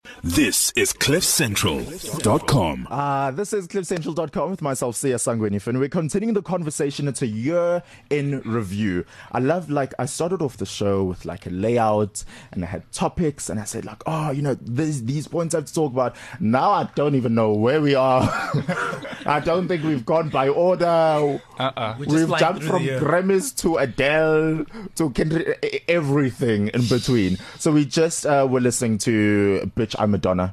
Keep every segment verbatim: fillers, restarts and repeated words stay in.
This is cliff central dot com. Uh, this is cliff central dot com with myself, Sia Sangweni, and we're continuing the conversation. It's a year in review. I love, like, I started off the show with like a layout and I had topics and I said like, oh, you know, these, these points I have to talk about. Now I don't even know where we are. I don't think we've gone by order. Uh-uh. We've jumped from Grammys to Adele to Kendrick, everything in between. So we just uh, were listening to Bitch I'm Madonna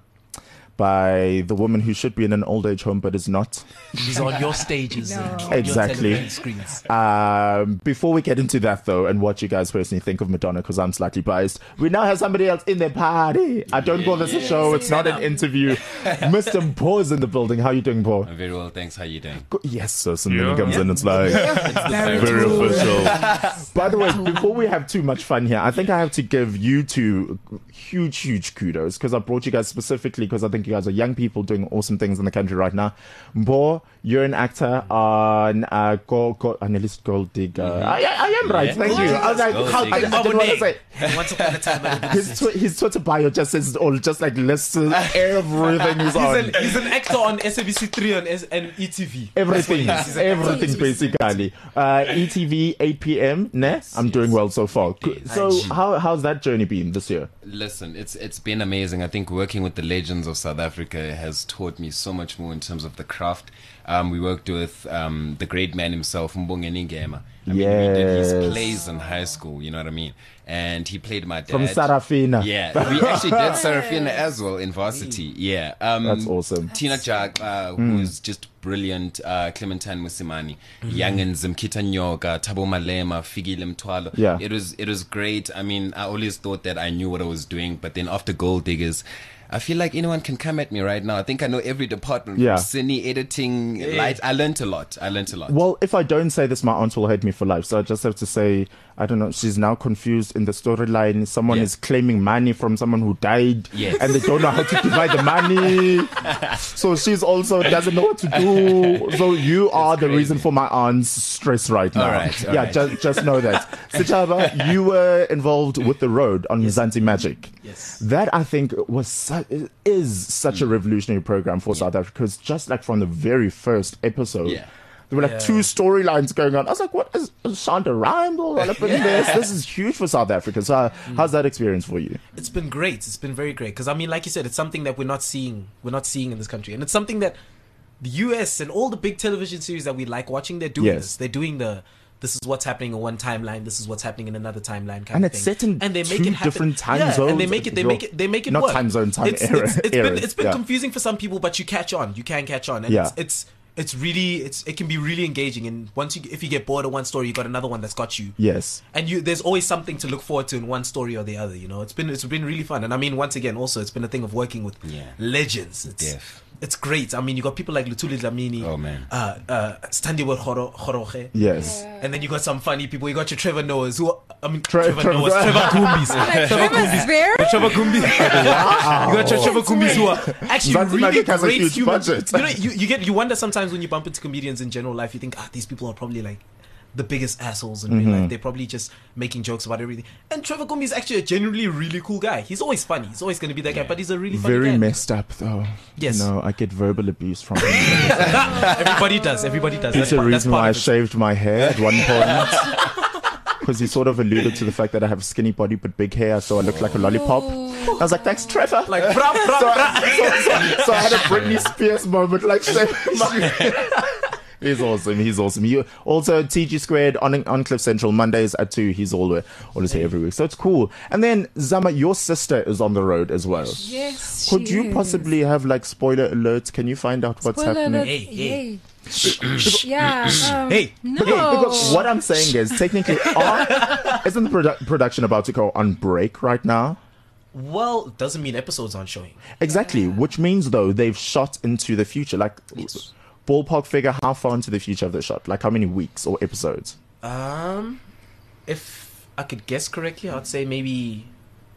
by the woman who should be in an old age home but is not. She's on your stages. No. And Exactly. your television screens. Um, before we get into that though, and what you guys personally think of Madonna, because I'm slightly biased, we now have somebody else in the party. I don't call this a show. It's not an interview. Mister Paul is in the building. How are you doing, Paul? I'm very well, thanks. How you doing? Go- yes, sir. And then Yeah. he comes in. It's like Very very true. official. By the way, before we have too much fun here, I think I have to give you two huge, huge kudos because I brought you guys specifically because I think you guys are young people doing awesome things in the country right now. Mbo, you're an actor on uh, Gold, Gold, Analyst Gold Digger. Mm-hmm. I, I am right, Yeah. thank you. I was like, Gold how, I, I Digger. didn't want to say. Once upon a time, I His, tw- his Twitter bio just says it all, just like lists everything he's he's, on. an, he's an actor on S A B C three and, S- and E T V. Everything, He's an everything actor. basically. Uh, E T V, eight p.m. Ne? I'm doing well so far. Yes. So how how's that journey been this year? Listen, it's it's been amazing. I think working with the legends of South Africa has taught me so much more in terms of the craft. Um, we worked with um, the great man himself, Mbongeni Ngema. I mean, we did his Yes. plays in high school, you know what I mean? And he played my dad. From Sarafina. Yeah, we actually did Sarafina as well in varsity. Yeah. Um, That's awesome. Tina Jack, uh, who's just brilliant, uh, Clementine Musimani, Young and Zimkita Nyoga, Tabo Malema, Figi Lemtwalo. Yeah. It was, it was great. I mean, I always thought that I knew what I was doing, but then after Gold Diggers, I feel like anyone can come at me right now. I think I know every department. Yeah. From cine, editing, light. I learned a lot. I learned a lot. Well, if I don't say this, my aunt will hate me for life. So I just have to say, I don't know, she's now confused in the storyline. Someone Yeah. is claiming money from someone who died. Yes. And they don't know how to divide the money. So she's also doesn't know what to do. So you are the crazy. reason for my aunt's stress right now. All right, all yeah, right. just just know that. Sichaba, you were involved with The Road on Mzansi Magic. Yes. That I think was su- is such a revolutionary program for South Africa because just like from the very first episode, Yeah. there were like Yeah. two storylines going on. I was like, what is, is Shonda Rhimes all up in this? This is huge for South Africa. So uh, how's that experience for you? It's been great. It's been very great because I mean, like you said, it's something that we're not seeing. We're not seeing in this country, and it's something that the U S and all the big television series that we like watching, they're doing Yes. this. They're doing the. This is what's happening in one timeline. This is what's happening in another timeline. Kind And of it's thing. set in and they make two it happen. different time yeah, zones. And they make it. They make it. They make it Not work. time zone, time it's, era- It's, it's been eras, it's been yeah. confusing for some people, but you catch on. You can catch on, and Yeah. it's, it's it's really it's it can be really engaging. And once you if you get bored of one story, you got another one that's got you. Yes. And you, there's always something to look forward to in one story or the other. You know, it's been it's been really fun. And I mean, once again, also it's been a thing of working with Yeah. legends. It's, Def. it's great. I mean, you got people like Lutuli Dlamini. Oh, man. Uh, uh, Standiwe Khoro- Khoroge. Yes. And then you got some funny people. You got your Trevor Noahs, who I mean, Tre- Trevor Trevor- Noahs, Trevor Kumbis, Trevor Trevor Kumbis, Spare? Trevor Kumbis. You got your Trevor Kumbis who are actually Zanzibar really Magic has a great huge humans. budget. You know, you, you get you wonder sometimes when you bump into comedians in general life, you think, ah, these people are probably like the biggest assholes in Mm-hmm. real life. They're probably just making jokes about everything. And Trevor Kumbi is actually a genuinely really cool guy. He's always funny. He's always going to be that guy, but he's a really funny Very guy. messed up though. Yes. No, I get verbal abuse from him. Everybody does. Everybody does. That's That's, the part- that's reason why I part of it. shaved my hair at one point. Because he sort of alluded to the fact that I have a skinny body but big hair, so I look like a lollipop. I was like, thanks, Trevor. Like, bra, bra, so, bra. so, so, so I had a Britney Spears moment, like, shaving my He's awesome. He's awesome. You also T G Squared on on Cliff Central Mondays at two. He's always always here every week, so it's cool. And then Zama, your sister is on the road as well. Yes. Could she you is. possibly have like spoiler alerts? Can you find out what's Spoiler happening? alert. Hey, hey. Yay. Yeah. Um, Hey. No. Because what I'm saying is, technically, are, isn't the produ- production about to go on break right now? Well, doesn't mean episodes aren't showing. Exactly, which means though they've shot into the future. Like, Yes. ballpark figure, how far into the future have they shot? Like, how many weeks or episodes? Um, if I could guess correctly, I'd say maybe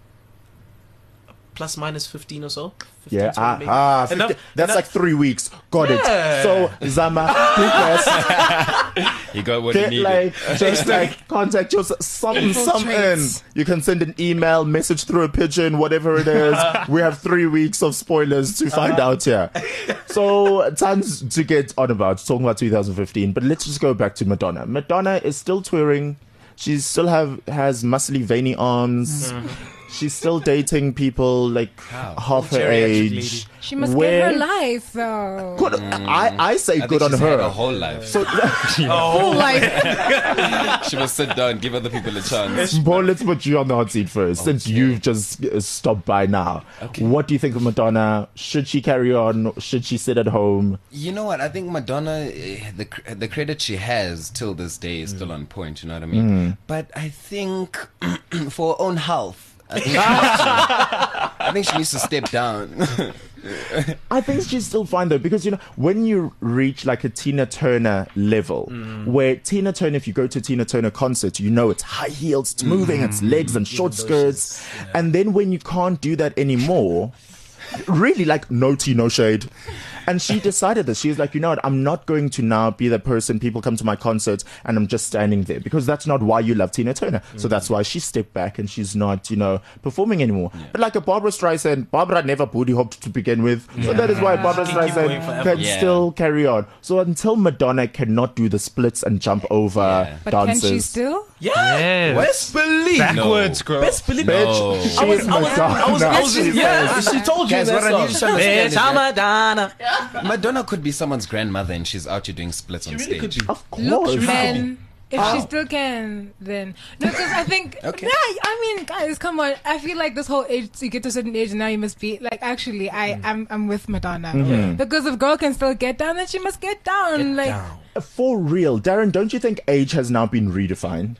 plus minus fifteen or so. fifteen, Yeah, twenty ah, maybe. ah, fifty- Enough- that's enough- like three weeks. Got Yeah. it. So Zama, because He got what he Get needed. like just like contact your something something. Infiltrates. You can send an email, message through a pigeon, whatever it is. We have three weeks of spoilers to find out here. So tons to get on about talking about two thousand fifteen. But let's just go back to Madonna. Madonna is still touring. She still have has muscly, veiny arms. She's still dating people like half her Geriatric lady. age. She must Where- get her life, though. Good. I, I say I think good on she's had a her. whole life. So, Full life. She must sit down, give other people a chance. Paul, let's put you on the hot seat first, since you've just uh, stopped by now. Okay. What do you think of Madonna? Should she carry on? Should she sit at home? You know what? I think Madonna, eh, the cr- the credit she has till this day is still on point. You know what I mean? But I think for her own health, I think, she needs to, I think she needs to step down. I think she's still fine though, because you know when you reach like a Tina Turner level, where Tina Turner, if you go to a Tina Turner concert, you know it's high heels, it's moving, it's legs and short skirts, and then when you can't do that anymore, really like no tea, no shade. And she decided this. She was like, you know what? I'm not going to now be the person people come to my concert and I'm just standing there, because that's not why you love Tina Turner. So that's why she stepped back and she's not, you know, performing anymore. But like a Barbara Streisand, Barbara never booty hopped to begin with. So that is why Barbara She can keep going Streisand forever. can Yeah. still carry on. So until Madonna cannot do the splits and jump over Yeah. But dances. can she still? Yeah. Yes. Best believe. Backwards, No. girl. Best believe. No. Bitch, she I was- is I was- Madonna. I was- I was- She yeah, says- she told you Guys, that what I song. need you to understand is Bitch, that- I'm Madonna. Madonna could be someone's grandmother and she's out here doing splits on She stage. really could be. Of course. Look, then. If How? she still can, then no, because I think. Okay. Yeah, I mean, guys, come on. I feel like this whole age, you get to a certain age, and now you must be like. Actually, I, I'm, I'm with Madonna because if girl can still get down, then she must get down. like, Down. For real, Darren, don't you think age has now been redefined?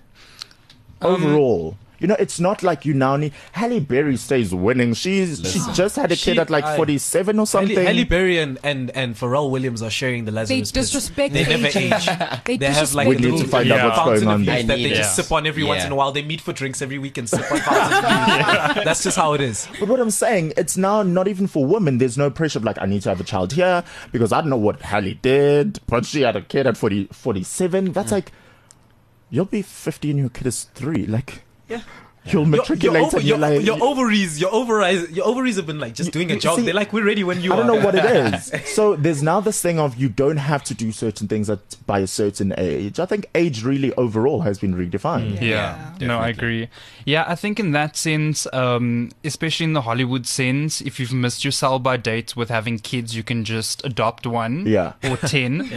Overall. You know, it's not like you now need... Halle Berry stays winning. She's Listen. She just had a kid She- at like I- forty-seven or something. Halle, Halle Berry and, and, and Pharrell Williams are sharing the they Lazarus pit. disrespect They never aging. age. They, They have like We a need little to find out yeah. what's fountain going of on youth there. that I they need just it. sip on every once Yeah. in a while. They meet for drinks every week and sip on fountain of youth. That's just how it is. But what I'm saying, it's now not even for women. There's no pressure of like, I need to have a child here because I don't know what Halle did, but she had a kid at forty, forty-seven. That's like, you'll be fifty and your kid is three. Like, Yeah. you'll Your, matriculate over, and you're your, like... your ovaries, your ovaries, your ovaries have been like just doing a you jog. see, They're like, we're ready when you I are. don't know what it is. So there's now this thing of you don't have to do certain things at by a certain age. I think age really overall has been redefined. Yeah, Yeah, no, I definitely. agree. Yeah, I think in that sense, um, especially in the Hollywood sense, if you've missed your sell by date with having kids, you can just adopt one Yeah. or ten.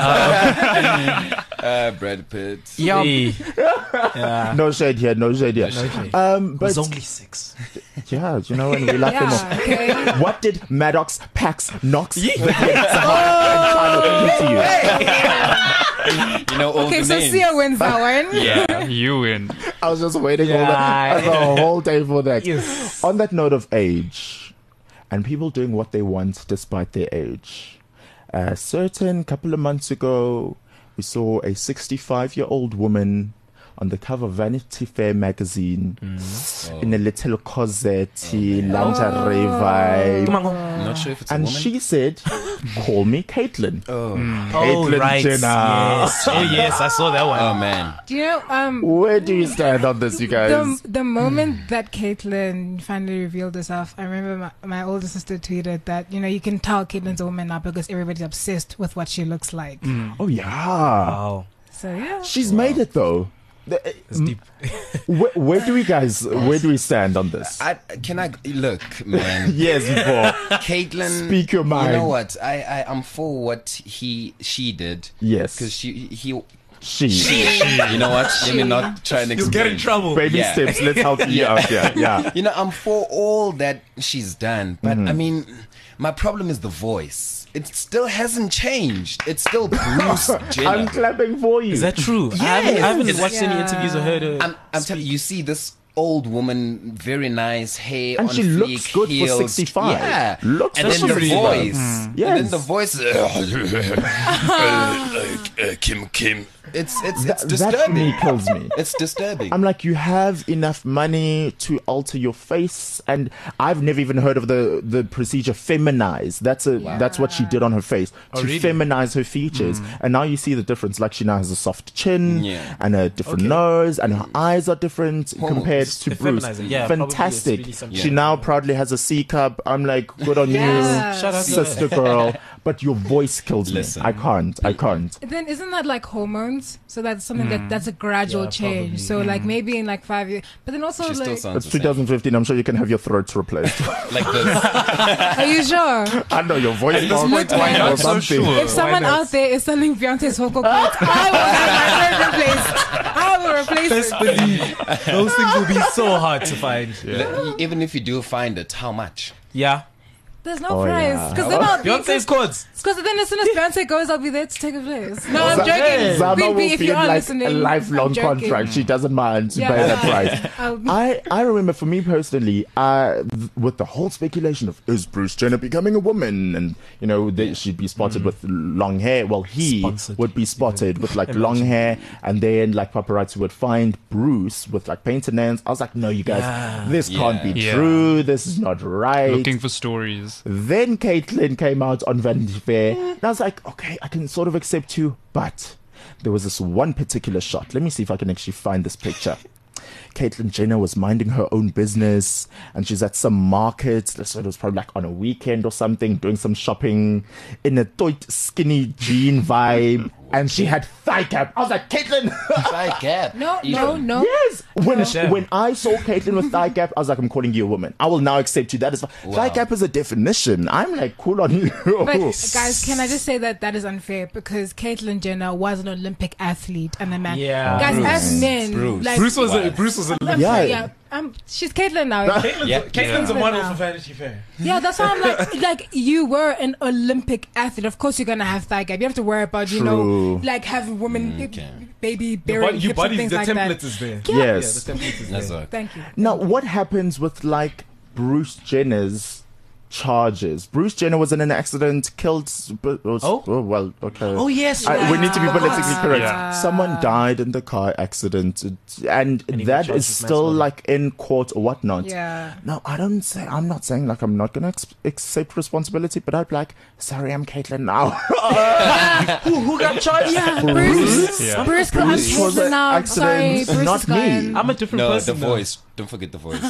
Uh, Brad Pitt. Yeah, Hey. Yeah. No shade here, no shade here. No shade. Um, It but was only six. yeah, you know, and we love them all. Yeah, okay. What did Maddox, Pax, Knox, Yeah. to you? You know all Okay, the so names. Sia wins that one. yeah, you win. I was just waiting all Yeah. the, the whole day for that. Yes. On that note of age, and people doing what they want despite their age, a certain couple of months ago, we saw a sixty-five-year-old woman on the cover of Vanity Fair magazine in a little corset, lingerie vibe. I'm not sure if it's a And woman. she said, call me Caitlyn. oh. Oh, Caitlyn right. Jenner. Yes. Oh, yes. I saw that one. oh man. Do you know? Um, Where do you stand on this, you guys? the the moment that Caitlyn finally revealed herself, I remember my, my older sister tweeted that you know you can tell Caitlyn's a woman now because everybody's obsessed with what she looks like. Oh, yeah. Wow. So yeah, She's made it, though. The- It's deep. Where, where do we guys, where do we stand on this? I can I look, man. Yes, before. Caitlyn, Speak your mind. You know what? I I am for what he she did. Yes. because she he She. you know what? Let me not try and You'll explain. get in trouble. Baby Yeah. steps, let's help you out here. Yeah. You know, I'm for all that she's done, but Mm-hmm. I mean, my problem is the voice. It still hasn't changed. It's still Bruce Jenner. I'm clapping for you. Is that true? I haven't, I haven't Yes. watched any Yeah. interviews or heard her. I'm, I'm telling you, you see this old woman, very nice hair, And on she fleek, looks good for heels. sixty-five. Yeah, Looks and then the really voice, Yes. and then the voice. uh, uh, Kim Kim. it's it's That, it's that to disturbing. me kills me. It's disturbing. I'm like, you have enough money to alter your face, and I've never even heard of the the procedure feminize. That's a that's what she did on her face Oh, to really? feminize her features, and now you see the difference. Like she now has a soft chin Yeah. and a different Okay. nose, and her eyes are different Hormones. compared to It Bruce. feminizes, yeah, probably it's Fantastic. really something. She Yeah. now proudly has a C cup. I'm like, good on Yeah. you, Shout out to sister girl. But your voice kills Listen. me. I can't. I can't. Then isn't that like hormones? So that's something that that's a gradual Yeah, change. probably. So like maybe in like five years, but then also she still like, sounds It's the same. twenty fifteen. I'm sure you can have your throats replaced. like this. are you sure? I know your voice this box point, or why not so something. sure? If someone not? out there is selling Beyonce's vocal cords, I will have my throat replaced. I will replace Best it. believe those things will be so hard to find. Le- Even if you do find it, how much? Yeah. There's no Oh, price. yeah. Because then I'll be, Beyonce's chords. because then as soon as Beyonce goes, I'll be there to take a place. No, I'm Za- joking. Zama Queen will Bee, if be you in are like listening, a lifelong I'm joking. contract. She doesn't mind to Yeah. pay that price. Um, I, I remember for me personally, uh, th- with the whole speculation of is Bruce Jenner becoming a woman, and you know they, she'd be spotted with long hair. Well, he Sponsored. would be spotted with like long hair, and then like paparazzi would find Bruce with like painted nails. I was like, no, you guys, Yeah. this can't be Yeah. true. This is not right. Looking for stories. Then Caitlyn came out on Vanity Fair, and I was like, okay, I can sort of accept you, but there was this one particular shot. Let me see if I can actually find this picture. Caitlyn Jenner was minding her own business, and she's at some market. So it was probably like on a weekend or something, doing some shopping in a tight, skinny jean vibe, and she had thigh cap. I was like, Caitlyn. Thigh gap. no, Even. no, no. Yes. When No. when I saw Caitlyn with thigh gap, I was like, I'm calling you a woman. I will now accept you. That is thigh gap is a definition. I'm like, cool on you. But guys, can I just say that that is unfair because Caitlyn Jenner was an Olympic athlete and a man. Yeah. guys, Bruce. as men, Bruce. like Bruce was a, Wow. Bruce was a I'm Yeah. sorry, yeah, um, she's Caitlyn now. Caitlin's, Yeah. Caitlin's a Yeah. model Now. for Vanity Fair. Yeah, that's why I'm like, like you were an Olympic athlete. Of course, you're gonna have thigh gap. You have to worry about, you know, True. like having women, Okay. baby Your bearing body, your hips and body things the like template that. is there. Yes. Yeah, the template is That's there. all. Thank you. Now, what happens with like Bruce Jenner's charges? Bruce Jenner was in an accident, killed. But was, Oh? well, okay. Oh yes, I- we need to be politically Yeah. correct. Yeah. Someone died in the car accident, it- and, And he that got is charged with still manslaughter. like in court or whatnot. Yeah. No, I don't say. I'm not saying like I'm not gonna ex- accept responsibility, but I'd be like, sorry, I'm Caitlyn now. who, who got charged? Yeah, Bruce. Yeah. Bruce, I'm Bruce was Caitlyn an now. Sorry, accident, Bruce not is me. gone. I'm a different No, person. the though. voice. Don't forget the voice.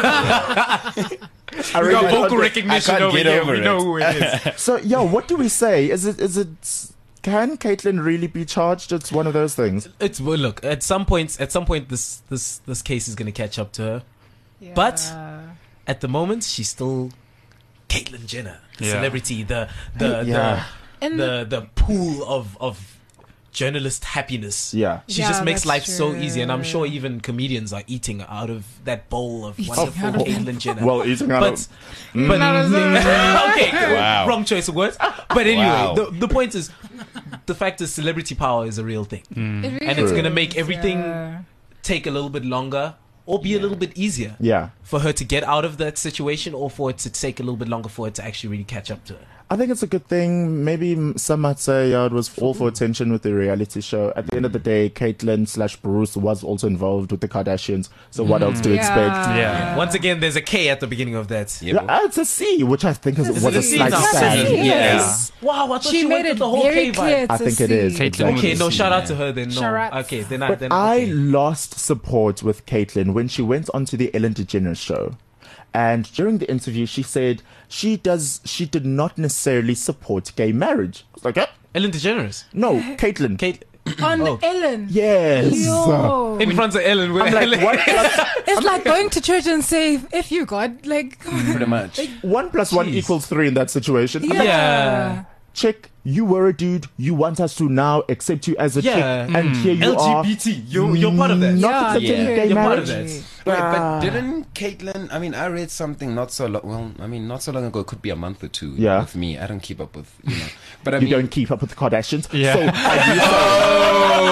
I We really got can't vocal be- recognition I can't over get here. over We it. know who it is. So, yeah, what do we say? Is it is it can Caitlyn really be charged? It's one of those things. It's well, look. At some points, at some point, this this this case is going to catch up to her. Yeah. But- At the moment, she's still Caitlyn Jenner, the Yeah. celebrity, the the Yeah. the, And the the pool of of journalist happiness. Yeah. She Yeah, just makes that's life so true. easy, and I'm sure even comedians are eating out of that bowl of Eating wonderful out of- Caitlyn Jenner. Well, eating out but of- but okay, Wow. wrong choice of words. But anyway, Wow. the the point is, the fact is, celebrity power is a real thing. It really And it's is, gonna make everything- yeah. Take a little bit longer, or be a little bit easier Yeah. for her to get out of that situation, or for it to take a little bit longer for it to actually really catch up to her. I think it's a good thing. Maybe m- some might say yeah, it was all for attention with the reality show. At the end of the day, Caitlyn slash Bruce was also involved with the Kardashians. So what else do you expect? Yeah. Once again, there's a K at the beginning of that. Yeah, Yeah, but- ah, it's a C, which I think is, Is was it a a C slight now? stand. Yes. Yes. Wow, I thought She she, made went it with the whole very K clear. vibe. I to think it is. see. Exactly. Okay, no, C, shout out yeah. to her then. No, Shout out. okay, then I But then I okay. lost support with Caitlyn when she went onto the Ellen DeGeneres show. And during the interview, she said she does she did not necessarily support gay marriage. I was like, eh? Ellen DeGeneres. No, Caitlyn. Kate On Oh. Ellen. Yes. Yo. in front of Ellen. With I'm like, Ellen. one plus, It's like going to church and say, "If you God," like, pretty much. one plus one Jeez. equals three in that situation. I'm yeah. like, Yeah. check, you were a dude. You want us to now accept you as a Yeah. chick. And here you are. L G B T. You're you're part of that. Not Yeah, accepting yeah. gay You're part of marriage. that. Wait, Ah. but didn't Caitlyn? I mean, I read something not so long. Well, I mean, not so long ago. It could be a month or two. Yeah. With me, I don't keep up with you know. But I You mean, don't keep up with the Kardashians. Yeah. So are you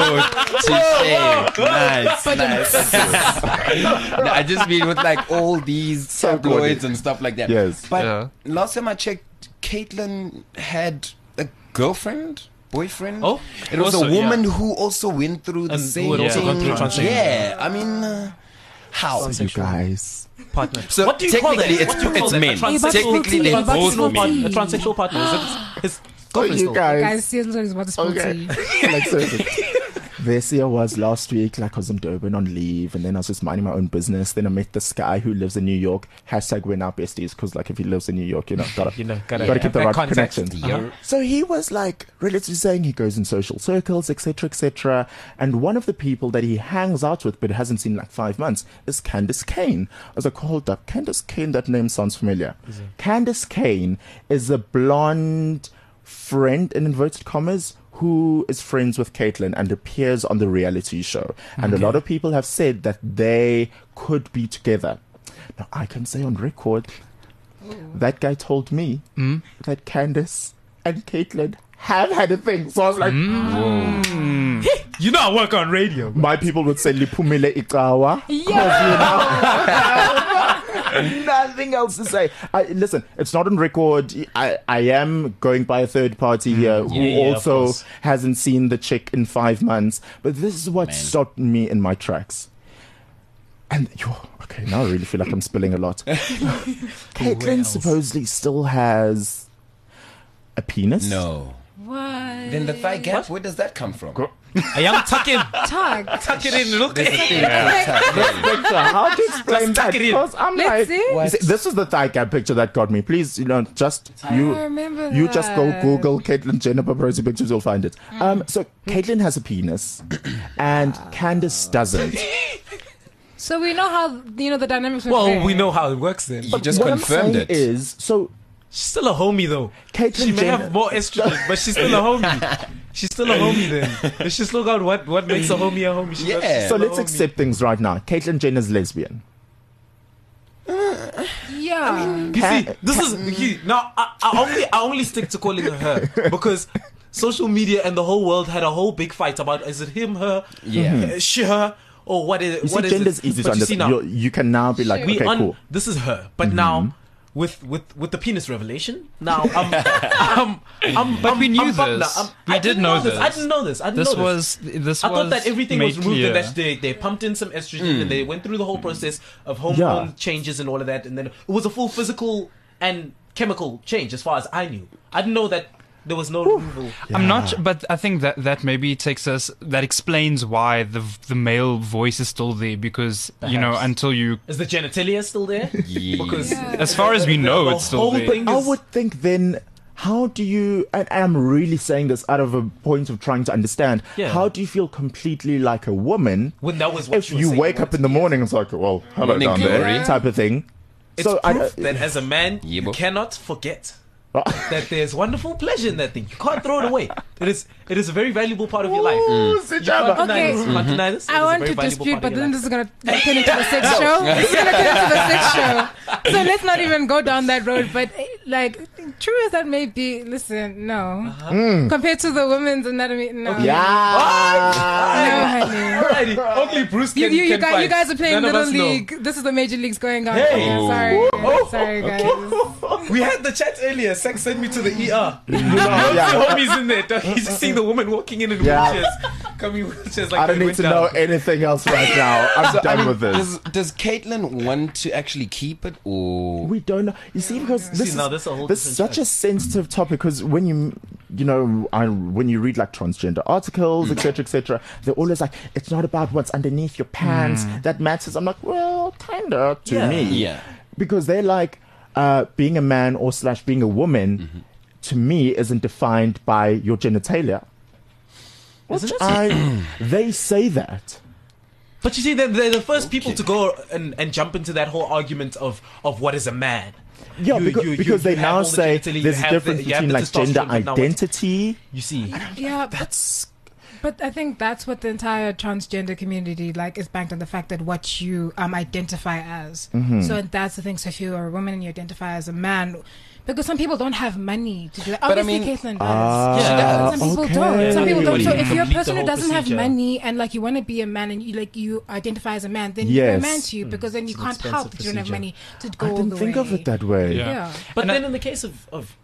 oh, touche. Nice, nice. No, I just mean with like all these So tabloids good. and stuff like that. Yes. But Yeah. last time I checked, Caitlyn had a girlfriend. boyfriend. Oh, it was also, a woman yeah. who also went through the And same who had also thing. gone through translation. Yeah, I mean, uh, how? You guys. partner. So what do you call that? technically What it's- do you call it's that? men. A transsexual, Technically they're a both transsexual part- men. a transsexual partner. Is that his Oh, girlfriend you still? guys. Guys, seriously, is what is supposed Okay. to Like, seriously. This year was last week, like I was in Durban on leave, and then I was just minding my own business. Then I met this guy who lives in New York. Hashtag we're now besties, because like if he lives in New York, you know, gotta, You know, gotta, gotta keep the that right context. connections. Uh-huh. So he was like relatively saying he goes in social circles, et cetera, et cetera. And one of the people that he hangs out with, but hasn't seen in like five months, is Candace Kane. I was like, hold up, Candace Kane. That name sounds familiar. Candace Kane is a blonde friend in inverted commas who is friends with Caitlyn and appears on the reality show. And a lot of people have said that they could be together. Now, I can say on record, that guy told me that Candace and Caitlyn have had a thing. So I was like, You know I work on radio. my people would say, Lipumile Ikawa. Nothing else to say. I, listen, it's not on record. I, I am going by a third party here who Yeah, yeah, of also course. hasn't seen the chick in five months. But this is what stopped me in my tracks. And yo, okay, now I really feel like I'm spilling a lot. Caitlyn else? supposedly still has a penis. No. What? Then the thigh gap, where does that come from? A young tuck in. Tug. Tuck it in. Look at it. Picture. How to explain Just tuck that? it in. Because I'm Let's like, see. You see, this is the thigh gap picture that got me. Please, you know, just you. I remember You just go that. Google Caitlyn Jenner paparazzi pictures, you'll find it. Um, so Caitlyn has a penis, and Candace doesn't. So we know how, you know, the dynamics were Well, fair. we know how it works then. You just what confirmed I'm saying it. is, so She's still a homie though. Caitlyn She may Jenner- have more estrogen, but she's still a homie. She's still a homie then. Let's just look at what, what makes a homie a homie. She's Yeah. not- she's so still a let's homie. accept things right now. Caitlyn Jenner's lesbian. Yeah. You Can- see, this is you, now. I, I only I only stick to calling her her because social media and the whole world had a whole big fight about is it him, her, Yeah. uh, she, her, or what is You see, what is gender's it? easy But to you see understand. now, You, you can now be like, we okay, un- cool. this is her, but now. With, with with the penis revelation now, I'm, I'm, I'm, But I'm, we knew I'm bummed this. now. I'm- We I did didn't know this. I this. didn't know this. I didn't This know was this I was thought that everything was made removed and clear. that they, they pumped in some estrogen and they went through the whole process of hormone Yeah. changes and all of that, and then it was a full physical and chemical change as far as I knew. I didn't know that there was no removal. I'm not, but I think that that maybe takes us. That explains why the the male voice is still there because you know Perhaps. until you, Is the genitalia still there? Yeah. Because as far as we know, the it's still whole there. thing I is- would think then, how do you, and I'm really saying this out of a point of trying to understand, Yeah. how do you feel completely like a woman when that was what if you, were you saying wake up in the morning and it's like, well, hello Morning down there, glory. type of thing. It's so I, proof that as a man, Yeah, you bo. cannot forget that there's wonderful pleasure in that thing. You can't throw it away. It is it is a very valuable part of your life. Ooh, You sit can't down. deny Okay. this. You can't deny this. It is I a want very to valuable dispute, part but of your then life. this is gonna turn into a sex show. This is gonna turn into a sex show. So let's not even go down that road. But eh, like, true as that may be, listen, no. Compared to the women's anatomy, no. Yeah. No, honey. Alrighty, only Bruce can, You, you, you, can guys, fight. you guys are playing None of little us know. league. This is the major leagues going on. Hey. Yeah, sorry, guys. sorry guys. We had the chat earlier. Sex sent me to the E R. You know, You don't yeah. see homies in there. Dog. You just see the woman walking in in Yeah. wheelchairs, coming in wheelchairs like I don't they need to went know down. anything else right now. I'm So, I done mean, with this. Does, does Caitlyn want to actually keep it or? We don't know. You see, because this, See, now this is, is a whole this is different such a sensitive topic. Because when you, you know, I, when you read like transgender articles, et cetera, et cetera, they're always like, it's not about what's underneath your pants that matters. I'm like, well, kinda to Yeah. me, Yeah. because they're like, uh, being a man or slash being a woman, to me, isn't defined by your genitalia. Which Isn't it? I, they say that. But you see, they're, they're the first people to go and, and jump into that whole argument of, of what is a man. Yeah, You- because, you- you- because you they have now all the say genitalia, you there's a have difference the- you have between the like gender testosterone, but now what? identity. You see, Yeah, but, That's but I think that's what the entire transgender community like is banked on the fact that what you um identify as. Mm-hmm. So that's the thing. So if you're a woman and you identify as a man, because some people don't have money to do that. But I Obviously, mean- Caitlyn does. Ah, She does. Some people okay. don't. Some people don't. So Everybody if you're a complete the person who whole doesn't have procedure. money and like you want to be a man and you like you identify as a man, then you're a Yes. man to you because then you It's an can't help expensive if you don't have procedure. money to go I all didn't the think way. of it that way. Yeah. Yeah. but And then I- in the case of, of, of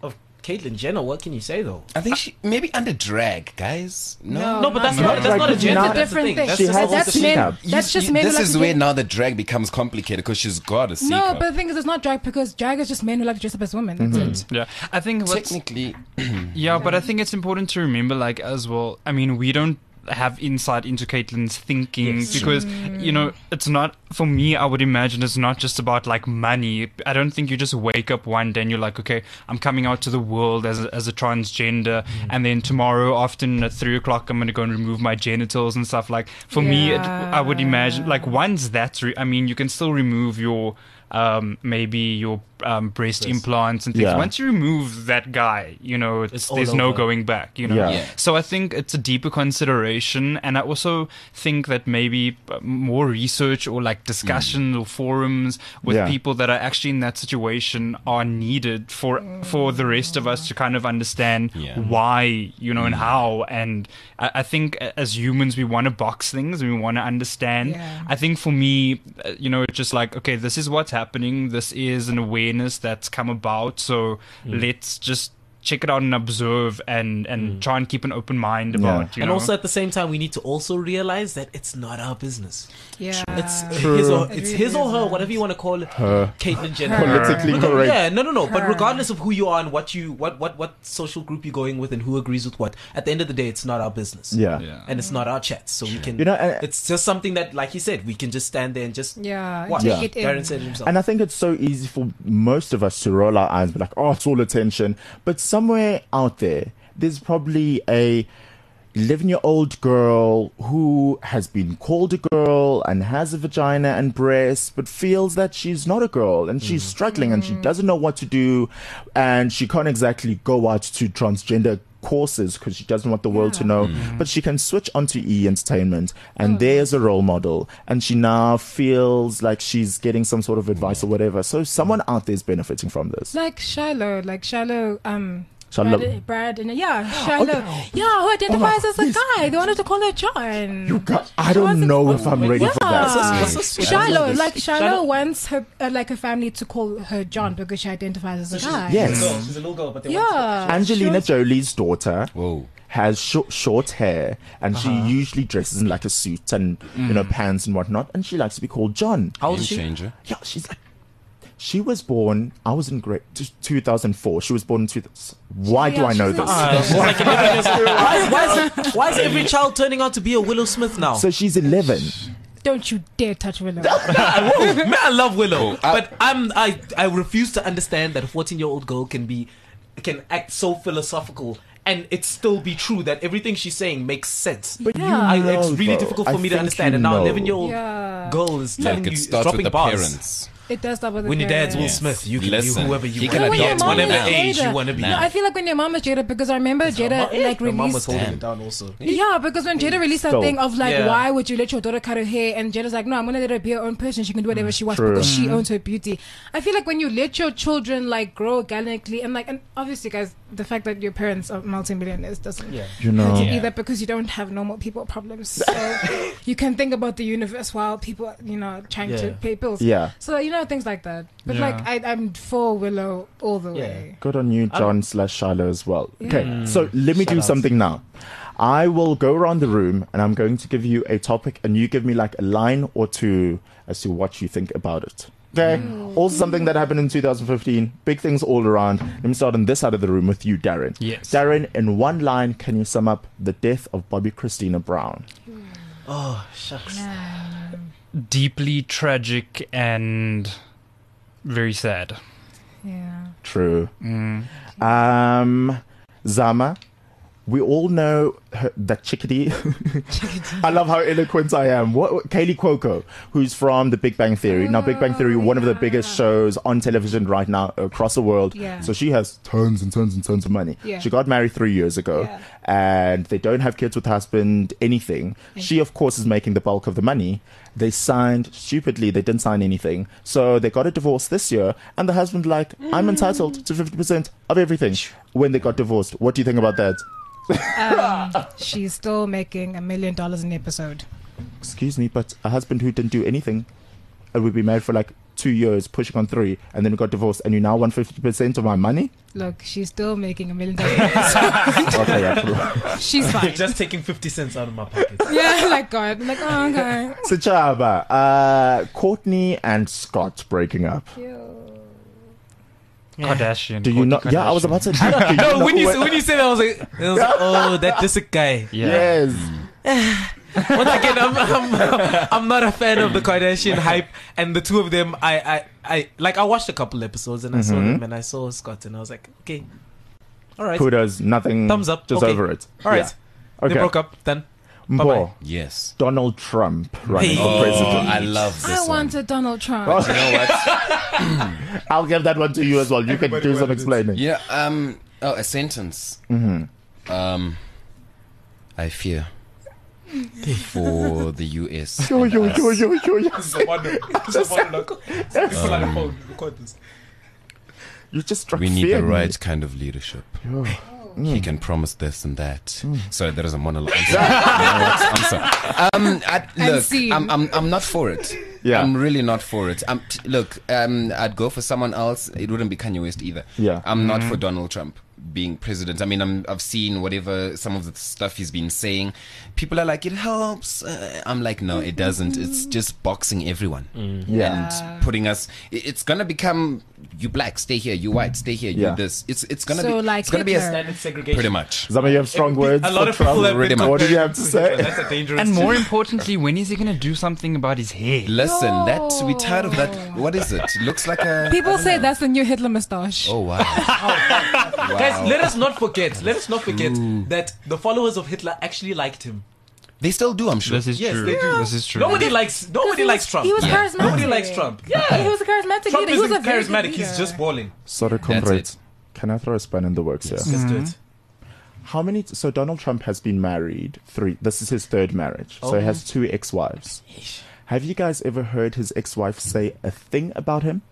Caitlyn Jenner. What can you say though? I think she maybe under drag, guys. No, No, but that's not not, that's not a drag, gender. not- That's the different thing. thing. That's She just has a whole a that's different- men- C-cup. That's You- just you- men who This like is to where get- now the drag becomes complicated because she's got a C No, cup. but the thing is, it's not drag because drag is just men who like to dress up as women. That's Mm-hmm. it. Yeah, I think what's Technically, yeah, but I think it's important to remember, like, as well. I mean, we don't have insight into Caitlin's thinking Yes. because you know it's not for me. I would imagine it's not just about like money. I don't think you just wake up one day and you're like, okay, I'm coming out to the world as a, as a transgender, and then tomorrow afternoon at three o'clock I'm going to go and remove my genitals and stuff. Like for me, it, I would imagine like once that's. Re- I mean, you can still remove your. Um, maybe your um, breast Breast. implants and things. Yeah. Once you remove that guy, you know, it's, It's all there's no over. going back. You know, Yeah. Yeah. so I think it's a deeper consideration, and I also think that maybe uh, more research or like discussion or forums with Yeah. people that are actually in that situation are needed for for the rest of us to kind of understand Yeah. why, you know, and how. And I, I think a- as humans, we want to box things and we want to understand. Yeah. I think for me, uh, you know, it's just like, okay, this is what's happening. This is an awareness that's come about. So let's just check it out and observe and, and try and keep an open mind about, you And know. also at the same time, we need to also realize that it's not our business. Yeah. It's True. his or It it's really his or her, isn't. whatever you want to call it. Her. Caitlyn Jenner. Politically Reg- correct. Yeah, no, no, no. But Her. regardless of who you are and what you what what what social group you're going with and who agrees with what, at the end of the day, it's not our business. Yeah. Yeah. And it's not our chat, so we can. You know, and- it's just something that, like you said, we can just stand there and just Yeah. watch. Yeah. Take it in. Darren said it himself. And I think it's so easy for most of us to roll our eyes and be like, oh, it's all attention. But somewhere out there, there's probably a eleven year old girl who has been called a girl and has a vagina and breasts, but feels that she's not a girl and she's struggling and she doesn't know what to do. And she can't exactly go out to transgender courses because she doesn't want the world to know, but she can switch onto E Entertainment and there's a role model, and she now feels like she's getting some sort of advice or whatever. So someone out there is benefiting from this. Like Shiloh, like Shiloh, um, Shiloh. Brad, Brad and yeah, Shiloh, yeah, who identifies Oh, as a guy. They wanted to call her John. You got, I don't wasn't- know if I'm ready for that. Yeah. What's this- what's Shiloh, this? like Shiloh, Shiloh- wants her uh, like her family to call her John because she identifies as a guy. Yes. She's a little girl, but they Yeah. Angelina She was- Jolie's daughter whoa. has short, short hair, and she usually dresses in like a suit and you know pants and whatnot, and she likes to be called John. How old Game is she? changer. Yeah, she's like. She was born. I was in grade two thousand four. She was born in two thousand. Why do Yeah, I know she's this? Ah, she's like eleven years old. why, why, is, why is every child turning out to be a Willow Smith now? So she's eleven. Don't you dare touch Willow. I, whoa, man, I love Willow, Oh, I- but I'm I I refuse to understand that a fourteen year old girl can be can act so philosophical and it still be true that everything she's saying makes sense. But Yeah. you I, it's know, really though. difficult for I me to think understand. you And now know. eleven year old Yeah. girl is Like telling it you, is starts dropping with the bars. parents. It does start with the When your dad's Will parents. Smith, you can Listen, be whoever you he want. can When your adopt mom whatever is now. age Jada. you want to be. No, I feel like when your mom is Jada, because I remember Jada like my mom was released. holding Damn. it down also. Yeah, because when Jada released that Still. thing of like, Yeah. why would you let your daughter cut her hair? And Jada's like, no, I'm gonna let her be her own person. She can do whatever she wants True. because she owns her beauty. I feel like when you let your children like grow organically and like, and obviously, guys, the fact that your parents are multimillionaires doesn't Yeah. You know. hurt you Yeah. either because you don't have normal people problems. So you can think about the universe while people, you know, trying to Yeah. pay bills. Yeah. So you know things like that. But Yeah. like, I, I'm for Willow all the Yeah. way. Good on you, John slash Shiloh as well. Okay, Yeah. so let me Shout do out. something now. I will go around the room and I'm going to give you a topic, and you give me like a line or two as to what you think about it. Okay. Also, something that happened in two thousand fifteen. Big things all around. Let me start on this side of the room with you, Darren. Yes. Darren, in one line, can you sum up the death of Bobby Christina Brown? Oh shucks. Deeply tragic and very sad. Yeah. True. Um, Zama, we all know her, that chickadee. I love how eloquent I am. What, what Kaylee Cuoco, who's from The Big Bang Theory. Now, Big Bang Theory, one of the yeah. biggest shows on television right now across the world. Yeah. So she has tons and tons and tons of money. Yeah. She got married three years ago, Yeah. and they don't have kids with her husband, anything. She, of course, is making the bulk of the money. They signed, stupidly, they didn't sign anything. So they got a divorce this year, and the husband like, I'm entitled to fifty percent of everything when they got divorced. What do you think about that? Um, she's still making a million dollars an episode. Excuse me, but a husband who didn't do anything and we've been married for like two years, pushing on three, and then we got divorced, and you now want fifty percent of my money? Look, she's still making a million dollars. Okay, yeah. She's You're fine. just taking fifty cents out of my pocket. Yeah, like God. Like, oh, okay. So, Chaba, uh, Courtney and Scott breaking up. Kardashian. Do you Kourtney not? Yeah, I was Kardashian. about to. Do you No, know when you what- when you said that, I was like, I was like oh, that Disick guy. Yeah. Yes. Once again, I'm, I'm I'm not a fan of the Kardashian hype, and the two of them, I I, I like. I watched a couple episodes and I saw them, and I saw Scott, and I was like, okay, all right, Kudos, nothing. Thumbs up, Just okay. over it. all right. Yeah. Okay. They broke up. Then Mbo, Bye-bye. Yes. Donald Trump running Hey. for Oh, president. I love this I one. wanted Donald Trump. Oh. You know what? I'll give that one to you as well. You can do some explaining. Yeah. Um. Oh, a sentence. Mm-hmm. Um. I fear for the U S. Yo, yo, yo, yo, yo, yo. You just struck We need fear the in me. right kind of leadership. Yo. He can promise this and that. Sorry, there is a monologue. I'm sorry. You know what? I'm sorry. Um, I, And look, scene. I'm, I'm, I'm not for it. Yeah. I'm really not for it. I'm, t- look, um, I'd go for someone else. It wouldn't be Kanye West either. Yeah. I'm not for Donald Trump being president. I mean, I'm, I've seen whatever, some of the stuff he's been saying. People are like, it helps. Uh, I'm like, no, it doesn't. It's just boxing everyone. Yeah. And putting us, it- it's gonna become, you black, stay here, you white, stay here, Yeah. you this. It's, it's gonna So be, like it's gonna be a, Hitler. Standard segregation. pretty much. Zama, you have strong words. A lot for of people Trump. have Already been much. What do you have to say? That's a dangerous. And more importantly, when is he going to do something about his hair? Listen, that we tired of that. What is it? It looks like a. People say that's the new Hitler mustache. Oh wow! Guys, let us not forget. Let us not forget that the followers of Hitler actually liked him. They still do, I'm sure. This is Yes, true. they do. This is true. Nobody likes. Nobody He was- likes Trump. He was Yeah. charismatic. Nobody likes Trump. Yeah. He was a charismatic Trump leader. He was isn't a very good charismatic. leader. He's just balling. Sorry, comrades. Can I throw a span in the works here? Let's do it. How many? So Donald Trump has been married three. This is his third marriage. So Oh. he has two ex-wives. Have you guys ever heard his ex-wife say a thing about him?